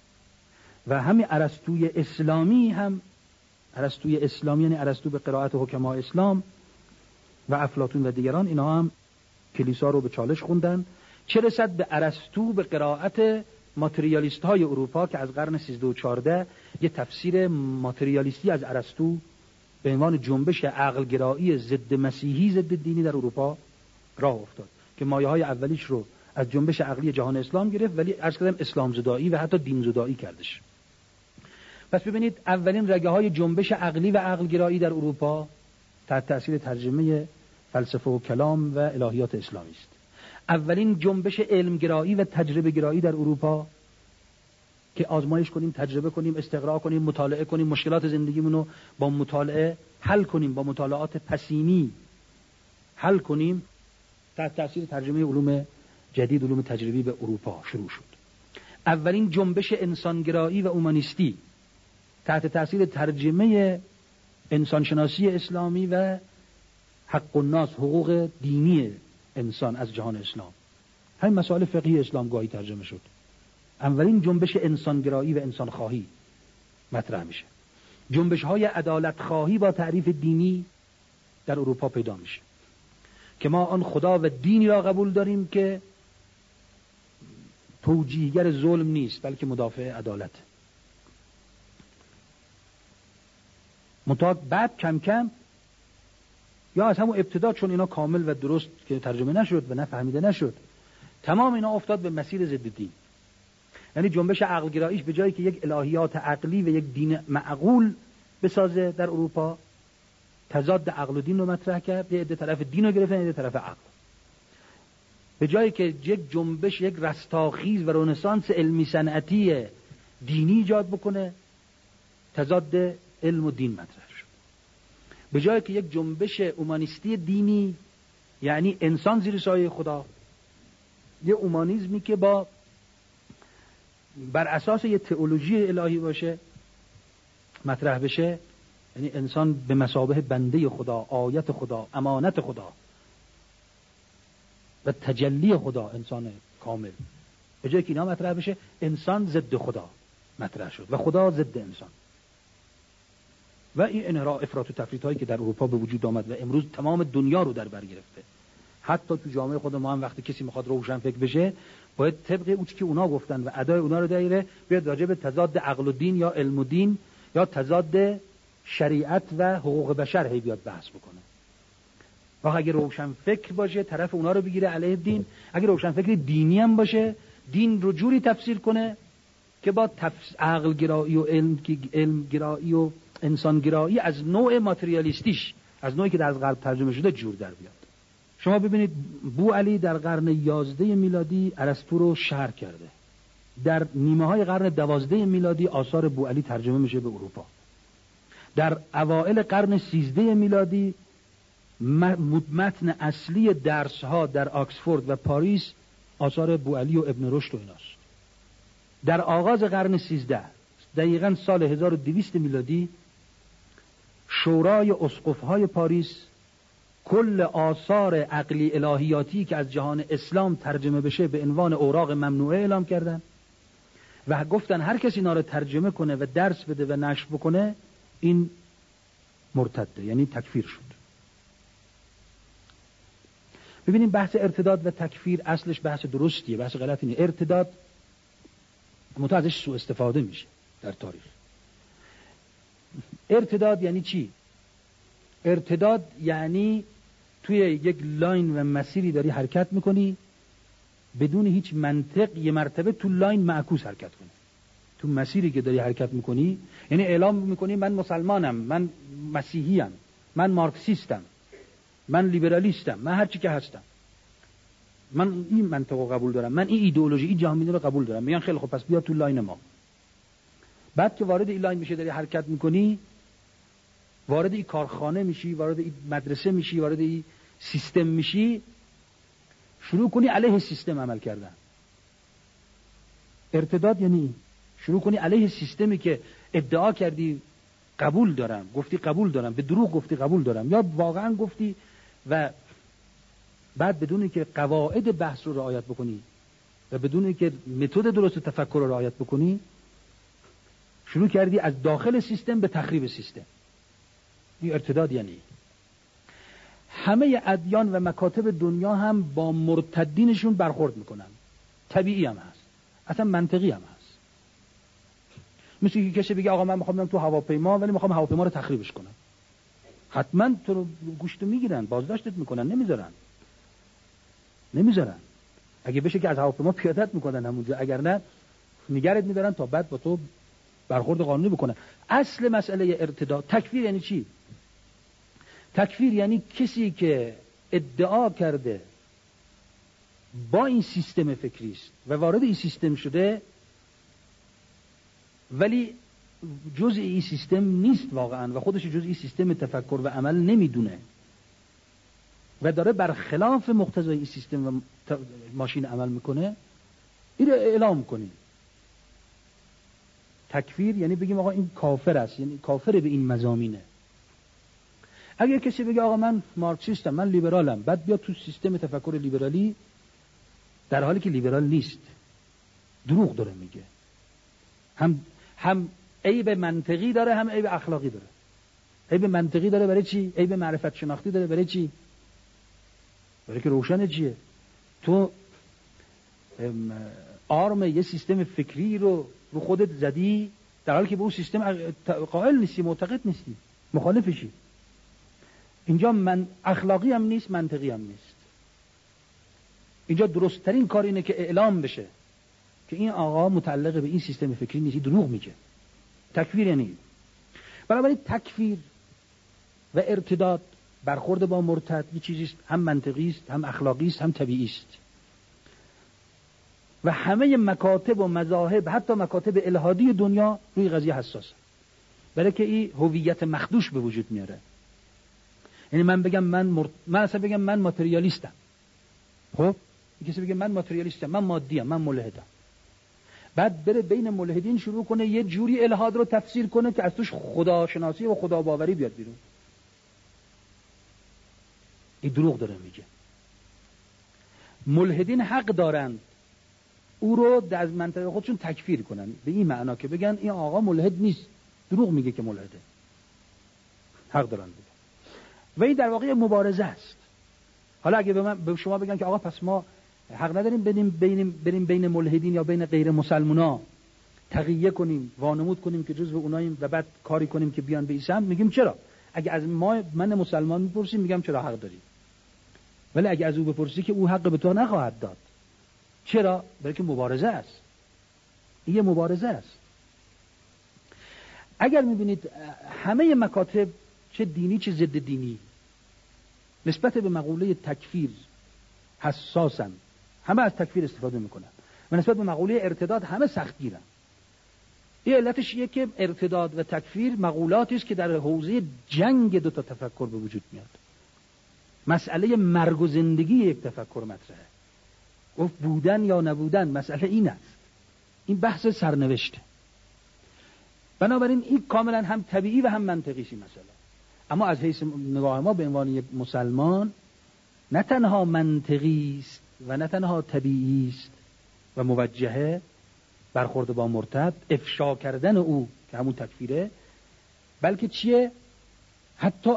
و همین ارسطوی اسلامی هم، ارسطوی اسلامی یعنی ارسطو به قرائت حکمای اسلام و افلاطون و دیگران، اینا هم کلیسا رو به چالش خوندن. چه رسد به ارسطو به قرائت ماتریالیست های اروپا که از قرن 13 و 14 یه تفسیر ماتریالیستی از ارسطو به عنوان جنبش عقلگرایی ضد مسیحی ضد دینی در اروپا راه افتاد که مایه های اولیش رو از جنبش عقلی جهان اسلام گرفت، ولی عرض کردم اسلام زدایی و حتی دین زدایی کردش. پس ببینید اولین رگه های جنبش عقلی و عقلگرایی در اروپا تحت تاثیر ترجمه فلسفه و کلام و الهیات اسلامی است. اولین جنبش علمگرایی و تجربه گرایی در اروپا که آزمایش کنیم، تجربه کنیم، استقرا کنیم، مطالعه کنیم، مشکلات زندگیمون رو با مطالعه حل کنیم، با مطالعات پسینی حل کنیم، تحت تاثیر ترجمه علوم جدید، علوم تجربی به اروپا شروع شد. اولین جنبش انسانگرایی و اومانیستی تحت تاثیر ترجمه انسانشناسی اسلامی و حق الناس، حقوق دینی انسان از جهان اسلام، همین مسائل فقهی اسلام گاهی ترجمه شد. اولین جنبش انسانگرایی و انسانخواهی مطرح میشه. جنبش های عدالت خواهی با تعریف دینی در اروپا پیدا میشه که ما آن خدا و دینی را قبول داریم که توجیهگر ظلم نیست بلکه مدافع عدالت. بعد کم کم یا از همون ابتدا، چون اینا کامل و درست که ترجمه نشد و نفهمیده نشد، تمام اینا افتاد به مسیر ضد دین. یعنی جنبش عقلگراییش به جایی که یک الهیات عقلی و یک دین معقول بسازه در اروپا، تضاد عقل و دین رو مطرح کرد. یه عده طرف دین رو گرفتن، یه عده طرف عقل. به جایی که یک جنبش، یک رستاخیز و رنسانس علمی صنعتی دینی ایجاد بکنه، تضاد علم و دین مطرح شد. به جایی که یک جنبش اومانیستی دینی، یعنی انسان زیر سایه خدا، یه اومانیزمی که بر اساس یه تئولوژی الهی باشه، مطرح بشه، یعنی انسان به مثابه بنده خدا، آیت خدا، امانت خدا و تجلی خدا، انسان کامل. به جای که اینا مطرح بشه، انسان ضد خدا مطرح شد و خدا ضد انسان. و این انحراف، افراط و تفریط هایی که در اروپا به وجود آمد و امروز تمام دنیا رو در بر گرفته. حتی تو جامعه خود ما هم وقتی کسی میخواد روشن فکر بشه، باید طبق اون چیزی که اونا گفتن و ادای اونا رو دایره بیاد راجع به تضاد عقل و دین یا علم و دین یا تضاد شریعت و حقوق بشر هی بیاد بحث بکنه. و اگه روشن فکر باشه طرف اونا رو بگیره علیه دین، اگه روشن فکر دینی هم باشه دین رو جوری تفسیر کنه که با عقل گرایی و علم گرایی و انسان گرایی از نوع ماتریالیستیش، از نوعی که در غرب ترجمه شده، جور در بیاد. شما ببینید بوعلی در قرن 11 میلادی ارسطو رو شرح کرده. در نیمه های قرن 12 میلادی آثار بوعلی ترجمه میشه به اروپا. در اوائل قرن 13 میلادی متن اصلی درس ها در آکسفورد و پاریس آثار بوعلی و ابن رشد و ایناست. در آغاز قرن 13 دقیقاً سال 1200 میلادی شورای اسقف‌های پاریس کل آثار عقلی الهیاتی که از جهان اسلام ترجمه بشه به عنوان اوراق ممنوعه اعلام کردن و گفتن هر کسی اینا رو ترجمه کنه و درس بده و نشر بکنه این مرتده، یعنی تکفیر شد. ببینیم بحث ارتداد و تکفیر اصلش بحث درستیه، بحث غلطی نیست. ارتداد منتها ازش سوء استفاده میشه در تاریخ. ارتداد یعنی چی؟ ارتداد یعنی توی یک لاین و مسیری داری حرکت میکنی بدون هیچ منطق، یه مرتبه تو لاین معکوس حرکت کنی. تو مسیری که داری حرکت میکنی یعنی اعلام میکنی من مسلمانم، من مسیحیم، من مارکسیستم، من لیبرالیستم، من هر چی که هستم، من این منطق رو قبول دارم، من این ایدئولوژی، این جهانبینی رو قبول دارم. میگن خیلی خب پس بیا تو لاین ما. بعد که وارد این لاین میشه، داری حرکت میکنی، وارد این کارخانه میشی، وارد این مدرسه میشی، وارد این سیستم میشی، شروع کنی علیه سیستم عمل کردن. ارتداد یعنی شروع کنی علیه سیستمی که ادعا کردی قبول دارم، گفتی قبول دارم، به دروغ گفتی قبول دارم، یا واقعا گفتی و بعد بدون اینکه قواعد بحث رو رعایت بکنی و بدون اینکه متد درست تفکر رو رعایت بکنی شروع کردی از داخل سیستم به تخریب سیستم. این ارتداد یعنی همه ادیان و مکاتب دنیا هم با مرتدینشون برخورد میکنن. طبیعی هم هست، اصلا منطقی هم هست. مثل که کسی بگه آقا من میخوام برم تو هواپیما ولی میخوام هواپیما رو تخریبش کنم، حتما تو رو گوشت میگیرن، بازداشتت میکنن، نمیذارن. اگه بشه که از هواپیما پیادت میکنن همونجا، اگر نه نگرت میدارن تا بعد با تو برخورد قانونی بکنن. اصل مسئله ارتداد. تکفیر یعنی چی؟ تکفیر یعنی کسی که ادعا کرده با این سیستم فکری است و وارد این سیستم شده ولی جزء این سیستم نیست واقعا و خودش جزء این سیستم تفکر و عمل نمیدونه و داره برخلاف مقتضای این سیستم و ماشین عمل میکنه، این رو اعلام کنیم. تکفیر یعنی بگیم آقا این کافر است، یعنی کافر به این مضامینه. اگر کسی بگه آقا من مارکسیستم، من لیبرالم، بعد بیا تو سیستم تفکر لیبرالی در حالی که لیبرال نیست، دروغ داره میگه، هم عیب منطقی داره هم عیب اخلاقی داره. عیب منطقی داره برای چی؟ عیب معرفت شناختی داره برای چی؟ برای که روشنه چیه؟ تو آرم یه سیستم فکری رو خودت زدی در حالی که به اون سیستم قائل نیستی، معتقد نیستی، مخالفشی. اینجا من اخلاقی هم نیست، منطقی هم نیست. اینجا درست‌ترین کار اینه که اعلام بشه که این آقا متعلق به این سیستم فکری نیست، دروغ میگه. تکفیر یعنی بنابراین تکفیر و ارتداد، برخورد با مرتد یه چیزی است هم منطقی است، هم اخلاقی است، هم طبیعی است. و همه مکاتب و مذاهب، حتی مکاتب الهادی دنیا روی قضیه حساسه، برای که این هویت مخدوش به وجود میاره. یعنی من بگم من اصلا بگم من ماتریالیستم، خب کسی بگه من ماتریالیستم، من مادیم، من ملحدم، بعد بره بین ملحدین شروع کنه یه جوری الحاد رو تفسیر کنه که از توش خداشناسی و خداباوری بیاد بیرون. این دروغ داره میگه. ملحدین حق دارند او رو از منطقه خودشون تکفیر کنن، به این معنا که بگن این آقا ملحد نیست، دروغ میگه که ملحده. حق دارن بگن. و این در واقع مبارزه است. حالا اگه به شما بگن که آقا پس ما حق نداریم بریم بین ملحدین یا بین غیر مسلمونا تقیه کنیم، وانمود کنیم که جزو اوناییم و بعد کاری کنیم که بیان به این سمت، میگیم چرا؟ اگه از من مسلمان میپرسیم میگم چرا حق داری، ولی اگه از او بپرسی که او حق به تو نخواهد داد. چرا؟ برای که مبارزه است. این یه مبارزه است. اگر میبینید همه مکاتب چه دینی چه ضد دینی نسبت به مقوله تکفیر حساسن، همه از تکفیر استفاده میکنن و نسبت به مقوله ارتداد همه سختگیرن. این علتش اینه که ارتداد و تکفیر مقولاتی است که در حوزه جنگ دو تا تفکر به وجود میاد. مسئله مرگ و زندگی یک تفکر مطرحه، گفت بودن یا نبودن، مسئله این است. این بحث سرنوشته. بنابراین این کاملا هم طبیعی و هم منطقی است مسئله. اما از حیث نگاه ما به عنوان یک مسلمان نه تنها منطقی است و نه تنها طبیعی است و موجهه برخورد با مرتد، افشا کردن او که همون تکفیره، بلکه چیه؟ حتی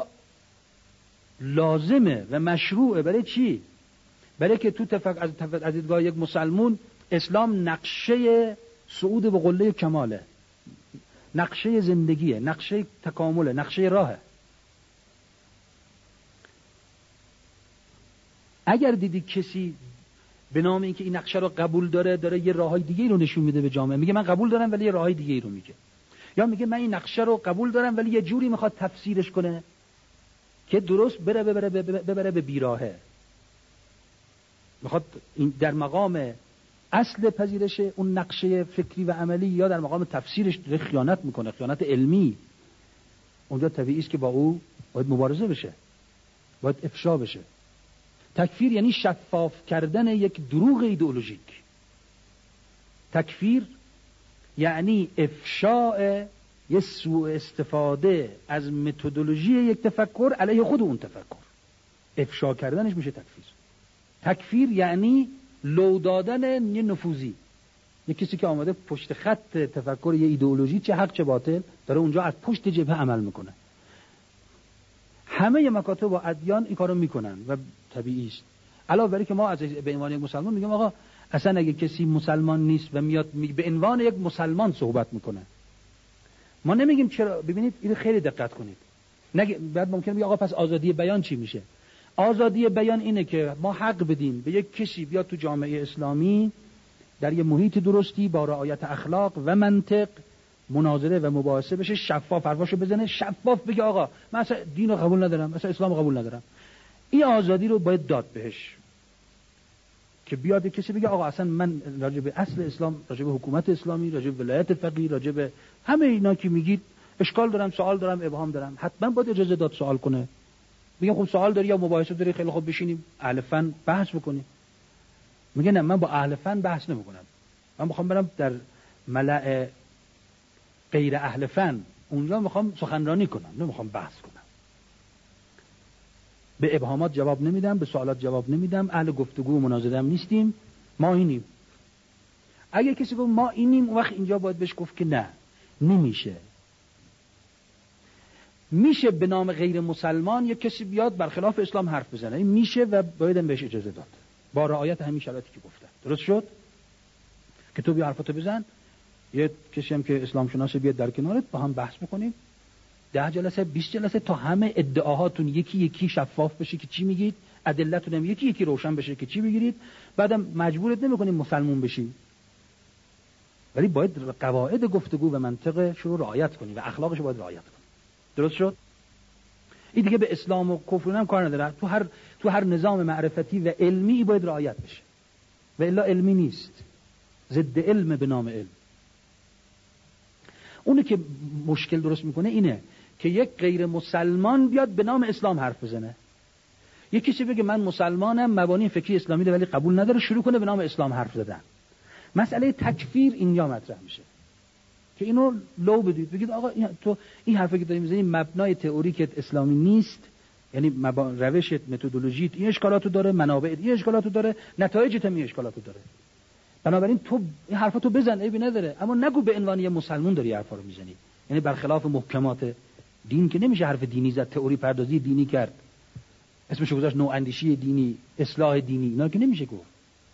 لازمه و مشروعه. برای چی؟ برای که تو از دیدگاه یک مسلمون اسلام نقشه صعود به قله کماله، نقشه زندگیه، نقشه تکامله، نقشه راهه. اگر دیدی کسی به نام اینکه این نقشه رو قبول داره یه راههای دیگه رو نشون میده به جامعه، میگه من قبول دارم ولی یه راههای دیگه رو میگه، یا میگه من این نقشه رو قبول دارم ولی یه جوری میخواد تفسیرش کنه که درست ببره به بیراهه، میخواد این در مقام اصل پذیرش اون نقشه فکری و عملی یا در مقام تفسیرش خیانت میکنه، خیانت علمی. اونجا طبیعی است که با او باید مبارزه بشه، باید افشا بشه. تکفیر یعنی شفاف کردن یک دروغ ایدئولوژیک. تکفیر یعنی افشاء یه سوء استفاده از متدولوژی یک تفکر علیه خود اون تفکر. افشا کردنش میشه تکفیر. تکفیر یعنی لو دادن یه نفوذی، یه کسی که آمده پشت خط تفکر یه ایدئولوژی، چه حق چه باطل، داره اونجا از پشت جبهه عمل میکنه. همه مکاتب و ادیان این کارو میکنن و طبیعی است. علاوه بر که ما از به عنوان یک مسلمان میگیم آقا اصلا اگه کسی مسلمان نیست و میاد به عنوان یک مسلمان صحبت میکنه، ما نمیگیم چرا. ببینید اینو خیلی دقت کنید. بعد ممکنه بگه آقا پس آزادی بیان چی میشه؟ آزادی بیان اینه که ما حق بدیم به یک کسی بیاد تو جامعه اسلامی در یه محیط درستی با رعایت اخلاق و منطق مناظره و مباحثه بشه، شفاف حرفاشو بزنه، شفاف بگه آقا من اصلا دین رو قبول ندارم، اصلا اسلام رو قبول ندارم. این آزادی رو باید داد بهش که بیاد کسی بگه آقا اصلا من راجع به اصل اسلام، راجع به حکومت اسلامی، راجع به ولایت فقیه، راجع به همه اینا که میگید اشکال دارم، سوال دارم، ابهام دارم. حتما باید اجازه داد سوال کنه. میگم خب سوال داری یا مباحثه داری، خیلی خوب بشینیم اهل فن بحث بکنیم. میگه نه من با اهل فن بحث نمیکنم، من میخوام برم در ملأ غیر اهل فن، اونجا میخوام سخنرانی کنم، نمیخوام بحث کنم. به ابهامات جواب نمیدم، به سوالات جواب نمیدم، اهل گفتگو و مناظره هم نیستیم، ما اینیم. اگه کسی گفت ما اینیم، اون وقت اینجا باید بهش گفت که نه، نمیشه. میشه به نام غیر مسلمان یک کسی بیاد برخلاف اسلام حرف بزنه، این میشه و باید بهش اجازه داد با رعایت همین شرایطی که گفتم. درست شد که تو بیا حرفتو بزن، یه کسی هم که اسلام شناسه بیاد در کنارت، با هم بحث بکنیم 10 جلسه 20 جلسه تا همه ادعاهاتون یکی یکی شفاف بشه که چی میگید، ادلتون هم یکی یکی روشن بشه که چی بگیرید. بعدم مجبورت نمی‌کنیم مسلمون بشی، ولی باید قواعد گفتگو و منطقش رو رعایت کنی و اخلاقش رو باید رعایت کنی. درست شد؟ این دیگه به اسلام و کفر هم کار نداره. تو هر نظام معرفتی و علمی باید رعایت بشه، و الا علمی نیست، ضد علم به نام علم. اونی که مشکل درست میکنه اینه که یک غیر مسلمان بیاد به نام اسلام حرف بزنه. یک کسی بگه من مسلمانم، مبانی فکری اسلامی داره ولی قبول نداره، شروع کنه به نام اسلام حرف زدن. مسئله تکفیر اینجا مطرح میشه که اینو لو بدید، بگید آقا تو این حرفی که داری میزنی مبنای تئوریکت اسلامی نیست، یعنی روشت، متدولوژیت این اشکالاتو داره، منابعت این اشکالاتو داره، نتایجت هم این اشکالاتو داره. بنابراین تو این حرفاتو بزن، عیبی نداره، اما نگو به عنوان یه مسلمان داری حرفا رو میزنی. یعنی برخلاف محکمات دین که نمیشه حرف دینی زد، تئوری پردازی دینی کرد، اسمشو گذاشت نواندیشی دینی، اصلاح دینی، اینا که نمیشه گفت.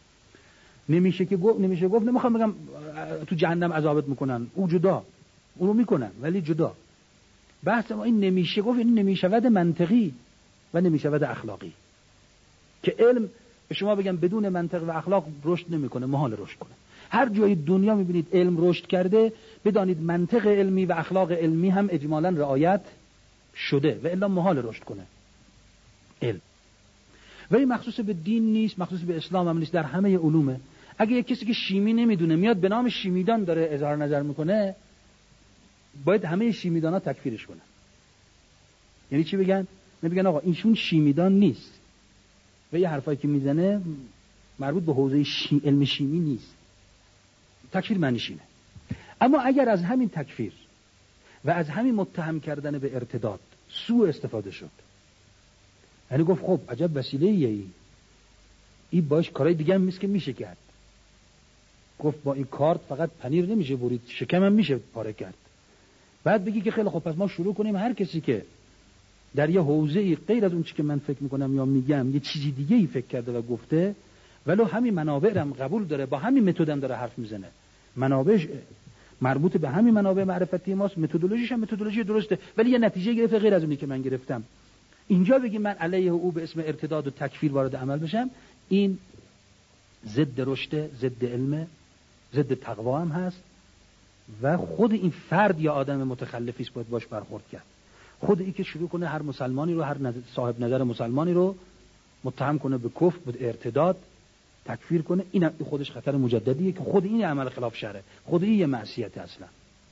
نمیشه گفت. نمیخوام بگم تو جهنم عذابت میکنن، او جدا، اونو میکنن ولی جدا. بحث ما این نمیشه گفت، این نمیشود منطقی و نمیشود اخلاقی. که علم به شما بگم بدون منطق و اخلاق رشد نمیکنه، محال رشد کنه. هر جای دنیا میبینید علم رشد کرده، بدانید منطق علمی و اخلاق علمی هم اجمالاً رعایت شده و الا محال رشد کنه علم. ولی مخصوص به دین نیست، مخصوص به اسلام هم نیست، در همه علومه. اگه یک کسی که شیمی نمیدونه میاد به نام شیمیدان داره اظهار نظر میکنه، باید همه شیمیدانا تکفیرش کنن. یعنی چی بگن؟ نمیگن آقا اینشون شیمیدان نیست و یه حرفایی که میزنه مربوط به حوزه علم شیمی نیست. تکفیر معنیش اینه. اما اگر از همین تکفیر و از همین متهم کردن به ارتداد سوء استفاده شد، یعنی گفت خب عجب وسیله‌ای این باش کارهای دیگه هم که میشه کرد، گفت با این کارت فقط پنیر نمیشه برید، شکم هم میشه پاره کرد. بعد بگی که خیلی خب پس ما شروع کنیم هر کسی که در یه حوزه‌ای غیر از اون چیزی که من فکر میکنم یا میگم یه چیزی دیگه ای فکر کرده و گفته، ولو همین منابع هم قبول داره، با همین متد هم داره حرف میزنه، منابعش مربوط به همین منابع معرفتی ماست، متدولوژیش هم متدولوژی درسته، ولی یه نتیجه گرفته غیر از اونی که من گرفتم. اینجا بگی من علیه او به اسم ارتداد و تکفیر وارد عمل بشم، این ضد رشد، ضد علم، ضد تقوا هم هست و خود این فرد یا آدم متخلفی است باید باش برخورد کرد. خود این که شروع کنه هر مسلمانی رو، هر صاحب نظر مسلمانی رو متهم کنه به کفر، به ارتداد، تکفیر کنه، این خودش خطر مجددیه که خود این عمل خلاف شرعه، خود این یه معصیت اصلا،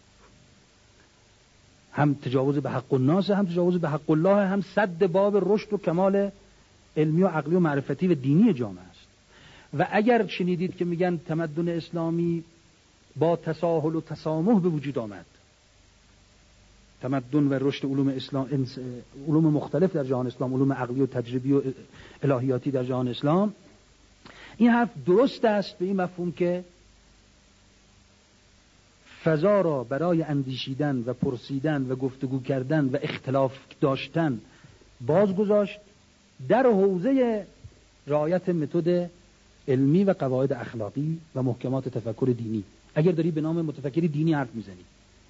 هم تجاوز به حق الناس، هم تجاوز به حق الله، هم سد باب رشد و کمال علمی و عقلی و معرفتی و دینی جامعه است. و اگر شنیدید که میگن تمدن اسلامی با تساهل و تسامح به وجود آمد، تمدن و رشد علوم اسلام، علوم مختلف در جهان اسلام، علوم عقلی و تجربی و الهیاتی در جهان اسلام، این حرف درست است به این مفهوم که فضا را برای اندیشیدن و پرسیدن و گفتگو کردن و اختلاف داشتن باز گذاشت در حوزه رعایت متد علمی و قواعد اخلاقی و محکمات تفکر دینی، اگر داری به نام متفکری دینی حرف میزنی.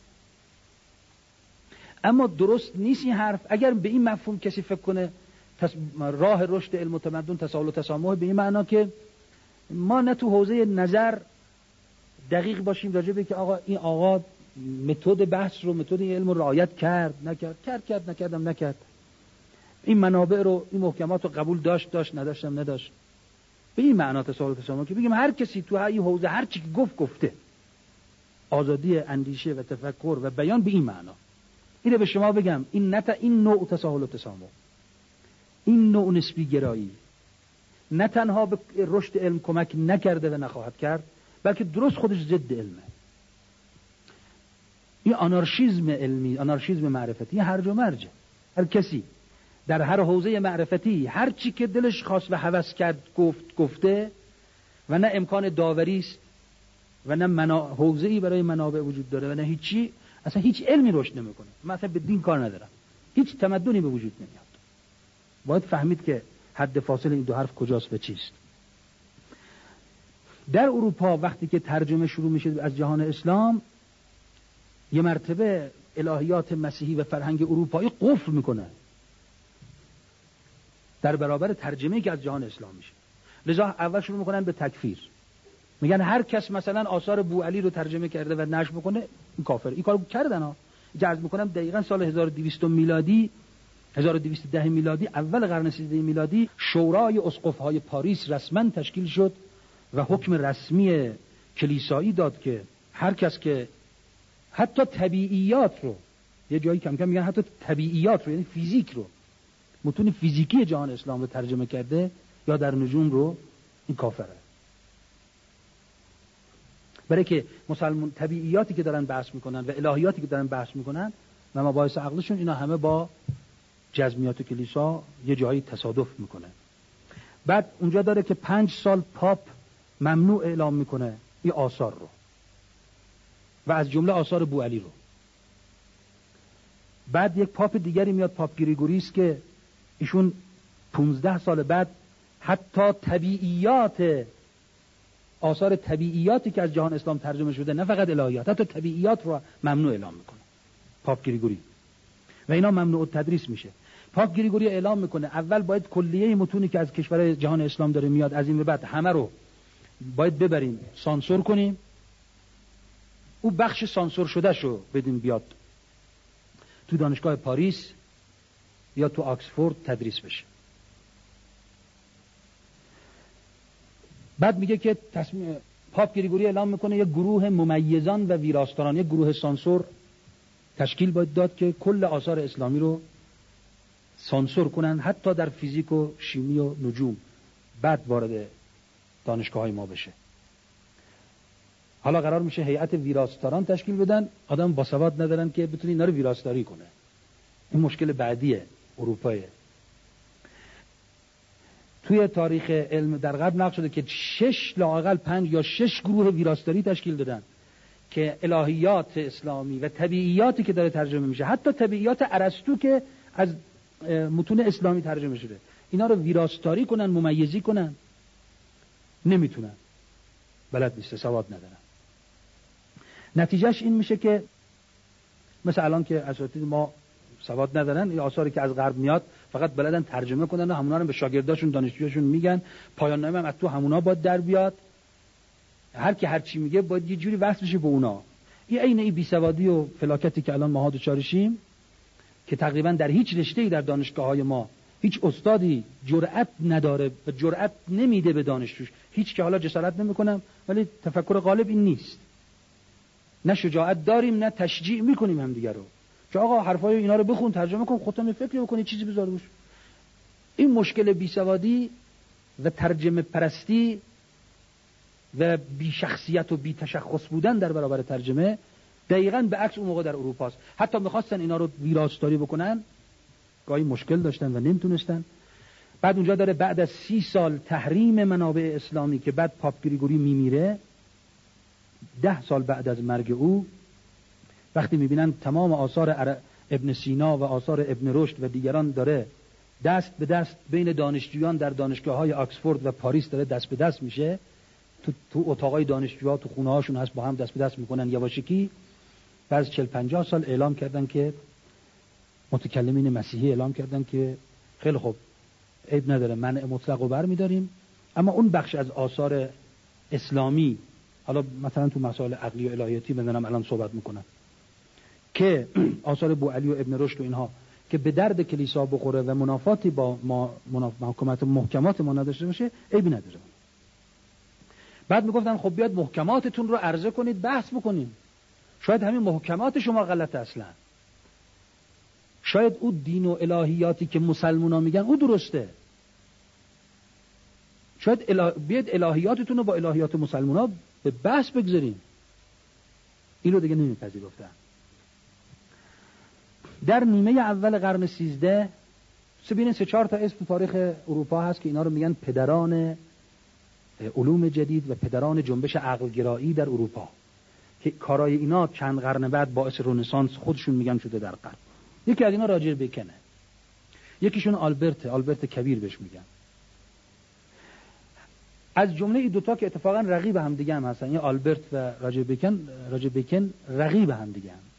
اما درست نیست این حرف. اگر به این مفهوم کسی فکر کنه راه رشد علم و تمدن تساهل و تسامح، به این معنا که ما نه تو حوزه نظر دقیق باشیم راجع به که آقا این آقا متد بحث رو، متد علم رو رعایت کرد نکرد، این منابع رو، این محکمات رو قبول داشت نداشت، به این معنا تساهل و تسامح که بگیم هر کسی تو این حوزه هر چی گفته، آزادی اندیشه و تفکر و بیان به این معنا. اینو به شما بگم، این نوع تساهل و تسامح، این نوع نسبی گرایی نه تنها به رشد علم کمک نکرده و نخواهد کرد، بلکه درست خودش ضد علمه. این آنارشیزم علمی، آنارشیزم معرفتی، هرج و مرج. هر کسی در هر حوزه معرفتی هر چی که دلش خواست و هوس کرد گفته و نه امکان داوری است و نه حوزه‌ای برای منابع وجود داره و نه هیچی، اصلا هیچ علمی رشد نمیکنه. من اصلا به دین کار ندارم، هیچ تمدنی به وجود نمیاد. باید فهمید که حد فاصله این دو حرف کجاست و چیست. در اروپا وقتی که ترجمه شروع میشه از جهان اسلام، یه مرتبه الهیات مسیحی و فرهنگ اروپایی قفل میکنه در برابر ترجمه‌ای که از جهان اسلام میشه. لذا اول شروع میکنن به تکفیر. میگن هر کس مثلا آثار بوعلی رو ترجمه کرده و نشر بکنه این کافر. این کارو کردن ها. عرض میکنم دقیقاً سال 1200 میلادی 1210 میلادی اول قرن 13 میلادی شورای اسقف‌های پاریس رسما تشکیل شد و حکم رسمی کلیسایی داد که هر کس که حتی طبیعیات رو، یه جایی کم کم میگن حتی طبیعیات رو، یعنی فیزیک رو، متون فیزیکی جهان اسلام رو ترجمه کرده یا در نجوم رو، این کافره. برای که مسلمان طبیعیاتی که دارن بحث میکنن و الهیاتی که دارن بحث میکنن و مباحث عقلشون، اینا همه با جزمیات کلیسا یه جایی تصادف میکنه. بعد اونجا داره که 5 سال پاپ ممنوع اعلام میکنه این آثار رو و از جمله آثار بوعلی رو. بعد یک پاپ دیگری میاد، پاپ گریگوریس، که ایشون 15 سال بعد حتی طبیعیات، آثار طبیعیاتی که از جهان اسلام ترجمه شده، نه فقط الهیات، حتی طبیعیات رو ممنوع اعلام میکنه پاپ گریگوری، و اینا ممنوع تدریس میشه. پاپ گریگوری اعلام میکنه اول باید کلیه متونی که از کشور جهان اسلام داره میاد از این به بعد همه رو باید ببریم سانسور کنیم، او بخش سانسور شده شو بدیم بیاد تو دانشگاه پاریس یا تو آکسفورد تدریس بشه. بعد میگه که پاپ گریگوری اعلام میکنه یک گروه ممیزان و ویراستاران، یک گروه سانسور تشکیل باید داد که کل آثار اسلامی رو سانسور کنن، حتی در فیزیک و شیمی و نجوم، بعد وارد دانشگاه‌های ما بشه. حالا قرار میشه هیئت ویراستاران تشکیل بدن، آدم باسواد ندارن که بتونه اینا رو ویراستاری کنه. این مشکل بعدیه اروپایه. توی تاریخ علم در غرب نقل شده که 6 لااقل 5 یا 6 گروه ویراستاری تشکیل دادن که الهیات اسلامی و طبیعیاتی که داره ترجمه میشه، حتی طبیعیات ارسطو که از متون اسلامی ترجمه شده، اینا رو ویراستاری کنن، ممیزی کنن، نمیتونن، بلد نیست، سواد ندارن. نتیجهش این میشه که مثلا الان که اساتید ما سواد ندارن، این آثاری که از غرب میاد فقط بلدن ترجمه کنن و همونا رو به شاگرداشون دانشجویاشون میگن، پایان نامه هم از تو همونا باید در بیاد، هر کی هر چی میگه باید یه جوری وصل بشه به اونا. این عین این بیسوادی و فلاکتی که الان ماها دچارشیم، که تقریبا در هیچ رشته‌ای در دانشگاه‌های ما هیچ استادی جرأت نداره و جرأت نمیده به دانشجوش، هیچ که حالا جسارت نمیکنم، ولی تفکر غالب این نیست. نه شجاعت داریم نه تشجیع میکنیم همدیگه رو که آقا حرفای اینا رو بخون، ترجمه کن، خودت هم فکر بکن، چیزی بذار روش. این مشکل بیسوادی و ترجمه پرستی و بی شخصیت و بی تشخص بودن در برابر ترجمه دقیقاً به عکس اون موقع در اروپا است. حتی می‌خواستن اینا رو ویراستاری بکنن، گاهی مشکل داشتن و نمیتونستن. بعد اونجا داره بعد از 30 سال تحریم منابع اسلامی که بعد پاپ گریگوری میمیره، 10 سال بعد از مرگ او، وقتی میبینن تمام آثار ابن سینا و آثار ابن رشد و دیگران داره دست به دست بین دانشجویان در دانشگاه‌های آکسفورد و پاریس داره دست به دست میشه، تو اتاقای دانشجوها تو خونه هاشون هست، با هم دست به دست میکنن یواشکی. بعد از 40-50 سال اعلام کردن که متکلمین مسیحی اعلام کردن که خیلی خوب، عیب نداره، منع مطلق رو برمی‌داریم، اما اون بخش از آثار اسلامی، حالا مثلا تو مسائل عقلی و الهیاتی بندنم الان صحبت میکنم، که آثار بوعلی و ابن رشد و اینها که به درد کلیسا بخوره و منافاتی با حکومت محکمات ما نداشته باشه، عیبی نداره. بعد میگفتن خب بیاد محکماتتون رو عرضه کنید، بحث بکنیم. شاید همین محکمات شما غلطه اصلا، شاید او دین و الهیاتی که مسلمونا میگن او درسته، شاید بیاد الهیاتتون رو با الهیات مسلمونا به بحث بگذاریم. این رو دیگه نمیپذیرفتن. در نیمه اول قرن 13 ببینید 3-4 تا اسم تو تاریخ اروپا هست که اینا رو میگن پدران علوم جدید و پدران جنبش عقلگرایی در اروپا، که کارای اینا چند قرن بعد باعث رنسانس خودشون میگن شده در غرب. یکی از اینا راجر بیکنه، یکیشون آلبرت کبیر بهش میگن. از جمله این دوتا که اتفاقا رقیب هم دیگه هم هستن، یه آلبرت و راجر بیکن رقیب هم دیگه هم.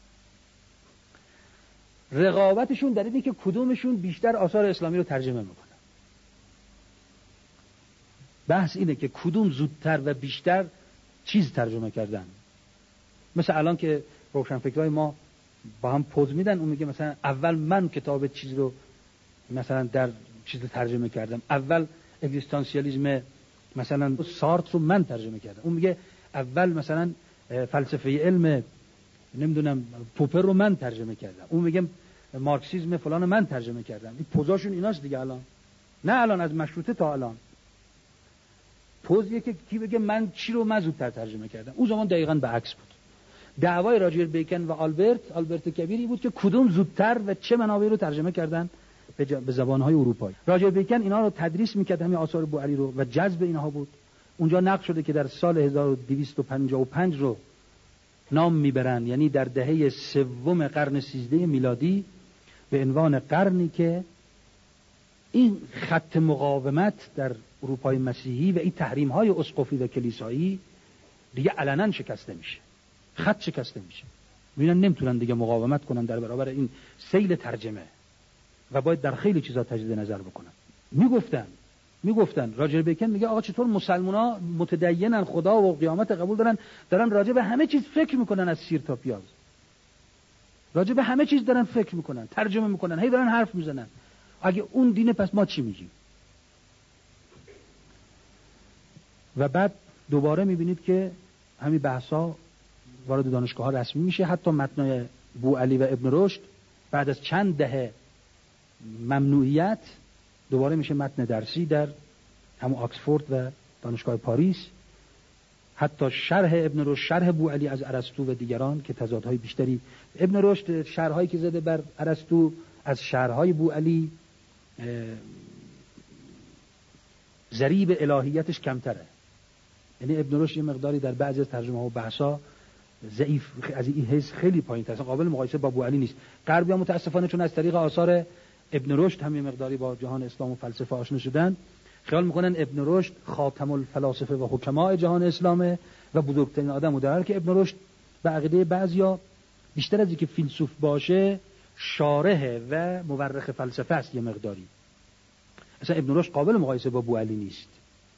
رقابتشون در اینه که کدومشون بیشتر آثار اسلامی رو ترجمه میکنه. بحث اینه که کدوم زودتر و بیشتر چیز ترجمه کردن. مثل الان که روشنفکرای ما با هم پوز میدن، اون میگه مثلا اول من کتاب چیز رو مثلا در چیز ترجمه کردم، اول اگزیستانسیالیسم مثلا سارتر رو من ترجمه کردم، اون میگه اول مثلا فلسفه علم نمیدونم پوپر رو من ترجمه کردم، اون میگه مارکسیسم فلان من ترجمه کردم. این پوزاشون ایناست دیگه. الان نه، الان از مشروطه تا الان پوزیه که کی بگه من چی رو من زودتر ترجمه کردم. اون زمان دقیقاً به عکس بود. دعوای راجر بیکن و آلبرت کبیری بود که کدوم زودتر و چه منابعی رو ترجمه کردن به زبانهای اروپایی. راجر بیکن اینا رو تدریس میکرد، همین آثار بوعلی رو، و جذب اینها بود. اونجا نقل شده که در سال 1255 رو نام میبرن، یعنی در دهه سوم قرن 13 میلادی، به عنوان قرنی که این خط مقاومت در اروپای مسیحی و این تحریم‌های اسقفی و کلیسایی دیگه علنا شکسته میشه. خط شکسته میشه. میبینن نمیتونن دیگه مقاومت کنن در برابر این سیل ترجمه و باید در خیلی چیزا تجدید نظر بکنن. میگفتن راجر بیکن میگه آقا چطور مسلمونا متدینن، خدا و قیامت قبول دارن راجع به همه چیز فکر میکنن، از سیر تا پیاز راجع به همه چیز دارن فکر میکنن، ترجمه میکنن، هی دارن حرف میزنن. اگه اون دینه پس ما چی میگیم؟ و بعد دوباره میبینید که همین بحثا وارد دانشگاه ها رسمی میشه. حتی متنای بوعلی و ابن رشد بعد از چند دهه ممنوعیت دوباره میشه متن درسی در همون آکسفورد و دانشگاه پاریس. حتی شرح ابن رشد، شرح بوعلی از ارسطو و دیگران که تضادهای بیشتری، ابن رشد شرحایی که زده بر ارسطو از شرحهای بوعلی ضریب الهیتش کمتره. یعنی ابن رشد یه مقداری در بعضی از ترجمه ها و بحثا ضعیف، از این حیث خیلی پایین‌تر، قابل مقایسه با بوعلی نیست. غربی‌ها متاسفانه چون از طریق آثار ابن رشد هم یه مقداری با جهان اسلام و فلسفه آشنا شدن، خیال میکنن ابن رشد خاتم الفلاسفه و حکماء جهان اسلامه و بزرگترین آدم، و در حالی که ابن رشد به عقیده بعضیا بیشتر از اینکه فیلسوف باشه شارح و مورخ فلسفه است. یه مقداری اصلا ابن رشد قابل مقایسه با بوعلی نیست.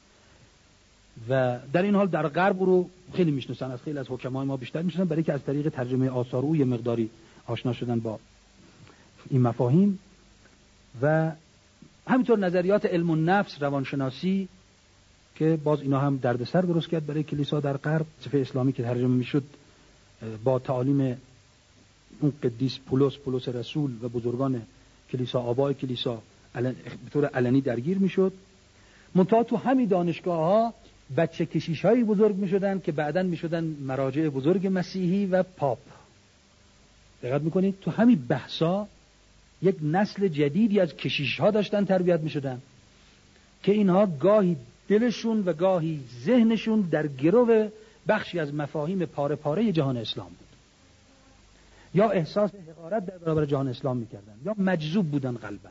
و در این حال در غرب رو خیلی میشناسن، از خیلی از حکمای ما بیشتر میشناسن، برای که از طریق ترجمه آثار او یه مقداری آشنا شدن با این مفاهیم. و همینطور نظریات علم النفس، روانشناسی، که باز اینا هم دردسر درست کرد برای کلیسا در غرب. فلسفه اسلامی که ترجمه میشد با تعالیم اون قدیس پولس رسول و بزرگان کلیسا، آبای کلیسا، به طور علنی درگیر میشد. منتها تو همین دانشگاه‌ها بچه کشیش‌هایی بزرگ میشدن که بعداً میشدن مراجع بزرگ مسیحی و پاپ. دقت میکنید تو همین بحثا یک نسل جدیدی از کشیش‌ها داشتن تربیت میشدن که اینها گاهی دلشون و گاهی ذهنشون در گرو بخشی از مفاهیم پاره پاره جهان اسلام بود. یا احساس حقارت در برابر جهان اسلام میکردن، یا مجذوب بودن قلباً،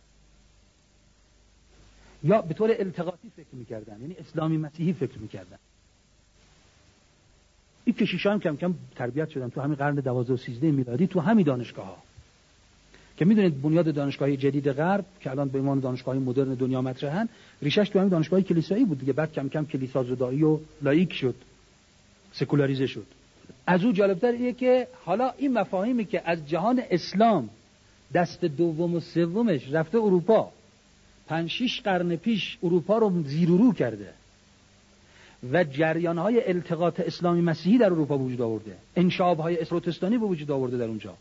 یا به طور التقاطی فکر میکردن، یعنی اسلامی مسیحی فکر میکردن. این کشیشان کم کم تربیت شدن تو همین قرن 12 و 13 میلادی تو همین دانشگاه‌ها که میدونید بنیاد دانشگاهی جدید غرب که الان به عنوان دانشگاهی مدرن دنیا مطرحن، ریشش تو همین دانشگاهی کلیسایی بود دیگه. بعد کم کم کلیسا زدایی و لاییک شد، سکولاریزه شد. از اون جالبتر اینه که حالا این مفاهیمی که از جهان اسلام دست دوم و سومش رفته اروپا، 5-6 قرن پیش اروپا رو زیر و رو کرده و جریان‌های التقاط اسلامی مسیحی در اروپا وجود آورده، انشاب‌های پروتستانی به وجود آورده در اونجا،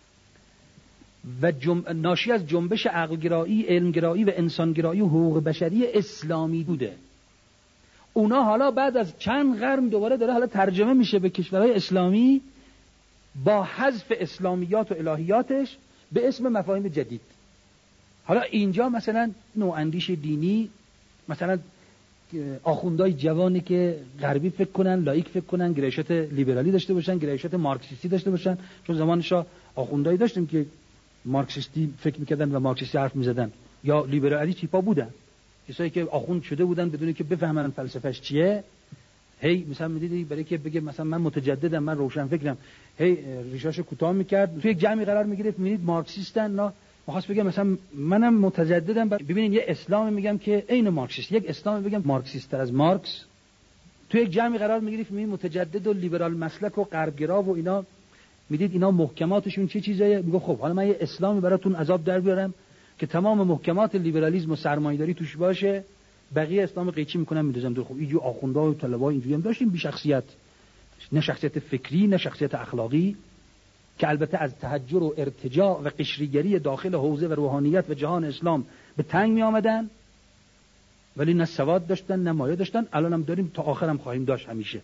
و ناشی از جنبش عقلگرایی، علمگرایی و انسانگرایی و حقوق بشری اسلامی بوده. اونا حالا بعد از چند قرن دوباره داره حالا ترجمه میشه به کشورهای اسلامی با حذف اسلامیات و الهیاتش به اسم مفاهیم جدید. حالا اینجا مثلا نواندیش دینی، مثلا آخوندهای جوانی که غربی فکر کنن، لایک فکر کنن، گرایشات لیبرالی داشته باشن، گرایشات مارکسیستی داشته باشن، چون زمانشا آخوندهایی داشتیم که مارکسیستی فکر میکردن و مارکسیستی حرف میزدن، یا لیبرالی تیپا بودن، کسایی که آخوند شده بودن بدون که بفهمن فلسفهش چیه. هی مثلا میدیدی برای که بگه مثلا من متجددم، من روشن فکرم، هی ریشاشو کوتاه میکرد، تو یک جمعی قرار میگرفت، میبینید مارکسیستن، نه می‌خواست بگم مثلا منم متجددم. ببینید یه اسلام میگم که عین مارکسیست، یک اسلام بگم مارکسیست تر از مارکس. تو یک جمعی قرار میگیرید میگید متجدد و لیبرال مسلک و غربگرا و اینا، میدید اینا محکماتشون چه چیزایه؟ میگه خب حالا من یه اسلامی براتون عذاب در بیارم که تمام محکمات لیبرالیسم و سرمایه‌داری توش باشه، بقیه اسلام قیچی میکنم میذارم دور. خب اینجور آخوندا و طلبا اینجوری هم داشتیم، بی شخصیت، نه شخصیت فکری نه شخصیت اخلاقی، که البته از تحجر و ارتجاع و قشریگری داخل حوزه و روحانیت و جهان اسلام به تنگ می آمدن، ولی نه سواد داشتن نه مایه داشتن. الان هم داریم، تا آخرم خواهیم داشت همیشه.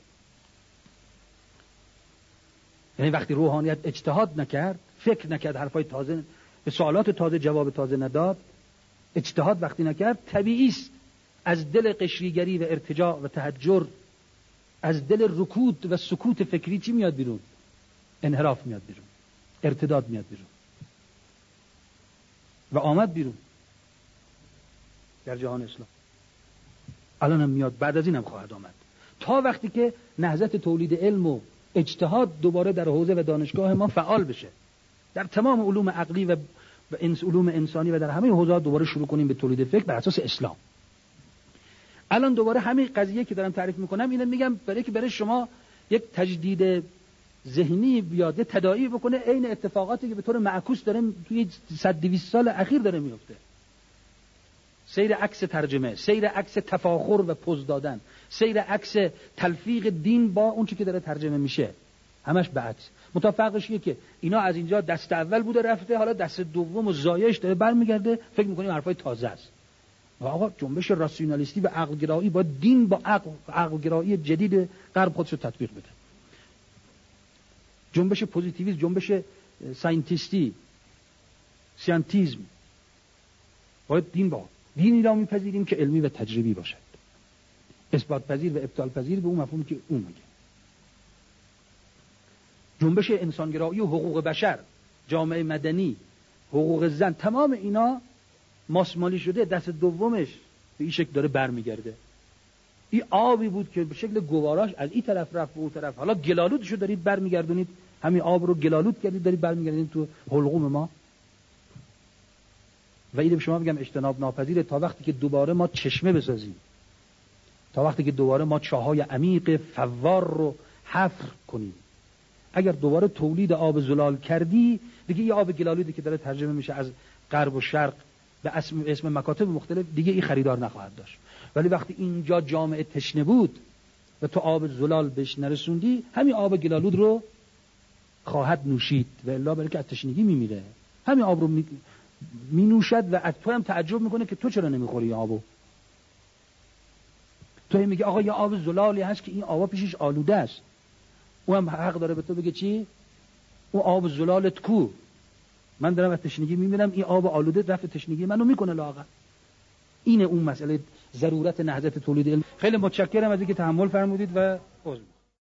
یعنی وقتی روحانیت اجتهاد نکرد، فکر نکرد، حرفای تازه به سوالات تازه جواب تازه نداد، اجتهاد وقتی نکرد، طبیعی است از دل قشریگری و ارتجاع و تحجر، از دل رکود و سکوت فکری چی میاد بیرون؟ انحراف میاد بیرون، ارتداد میاد بیرون. و آمد بیرون در جهان اسلام. الان هم میاد، بعد از این هم خواهد آمد، تا وقتی که نهضت تولید علم و اجتهاد دوباره در حوزه و دانشگاه ما فعال بشه، در تمام علوم عقلی و علوم انسانی و در همه حوزه‌ها دوباره شروع کنیم به تولید فکر بر اساس اسلام. الان دوباره همین قضیه که دارم تعریف میکنم اینو میگم برای شما یک تجدید ذهنی بیاد، تداعی بکنه عین اتفاقاتی که به طور معکوس داره توی 100-200 سال اخیر داره میفته. سیر عکس ترجمه، سیر عکس تفاخر و پوز دادن، سیر عکس تلفیق دین با اون چیزی که داره ترجمه میشه، همش بعکس. متفقش اینه که اینا از اینجا دست اول بوده رفته، حالا دست دوم و زایش داره برمیگرده، فکر میکنیم حرفای تازه است. آقا جنبش راسیونالیستی و عقلگرایی با دین، با عقلگرایی جدید غرب خودش رو تطبیق بده. جنبش پوزیتیویسم، جنبش ساینتیستی، ساینتیزم، باید دینی را میپذیریم که علمی و تجربی باشد، اثبات پذیر و ابطال پذیر به اون مفهومی که اون میگه. جنبش انسانگرایی و حقوق بشر، جامعه مدنی، حقوق زن، تمام اینا ماسمالی شده، دست دومش به این شکل داره برمیگرده. این آبی بود که به شکل گواراش از این طرف رفت به اون طرف، حالا گلالودشو دارید برمیگردونید، همین آب رو گلالود کردید دارید برمیگردونید تو حلقوم ما. و اینو به شما میگم اجتناب ناپذیره تا وقتی که دوباره ما چشمه بسازیم، تا وقتی که دوباره ما چاهای عمیق فوار رو حفر کنیم. اگر دوباره تولید آب زلال کردی، دیگه این آب گلالودی که داره ترجمه میشه از غرب و شرق به اسم مکاتب مختلف، دیگه این خریدار نخواهد داشت. ولی وقتی اینجا جامعه تشنه بود و تو آب زلال بهش نرسوندی، همین آب گلالود رو خواهد نوشید و الا برای که از تشنگی میمیره. همین آب رو می نوشد و از تو هم تعجب میکنه که تو چرا نمیخوری آبو. تو هم میگه آقا یه آب زلالی هست که این آبا پیشش آلوده است، او هم حق داره به تو بگه چی؟ او آب زلالت کو؟ من دارم از تشنگی میمیرم، این آب آلوده رفع تشنگی منو میکنه لاغر. اینه اون مسئله ضرورت نهضت تولید علم. خیلی متشکرم از اینکه تحمل فرمودید و عذر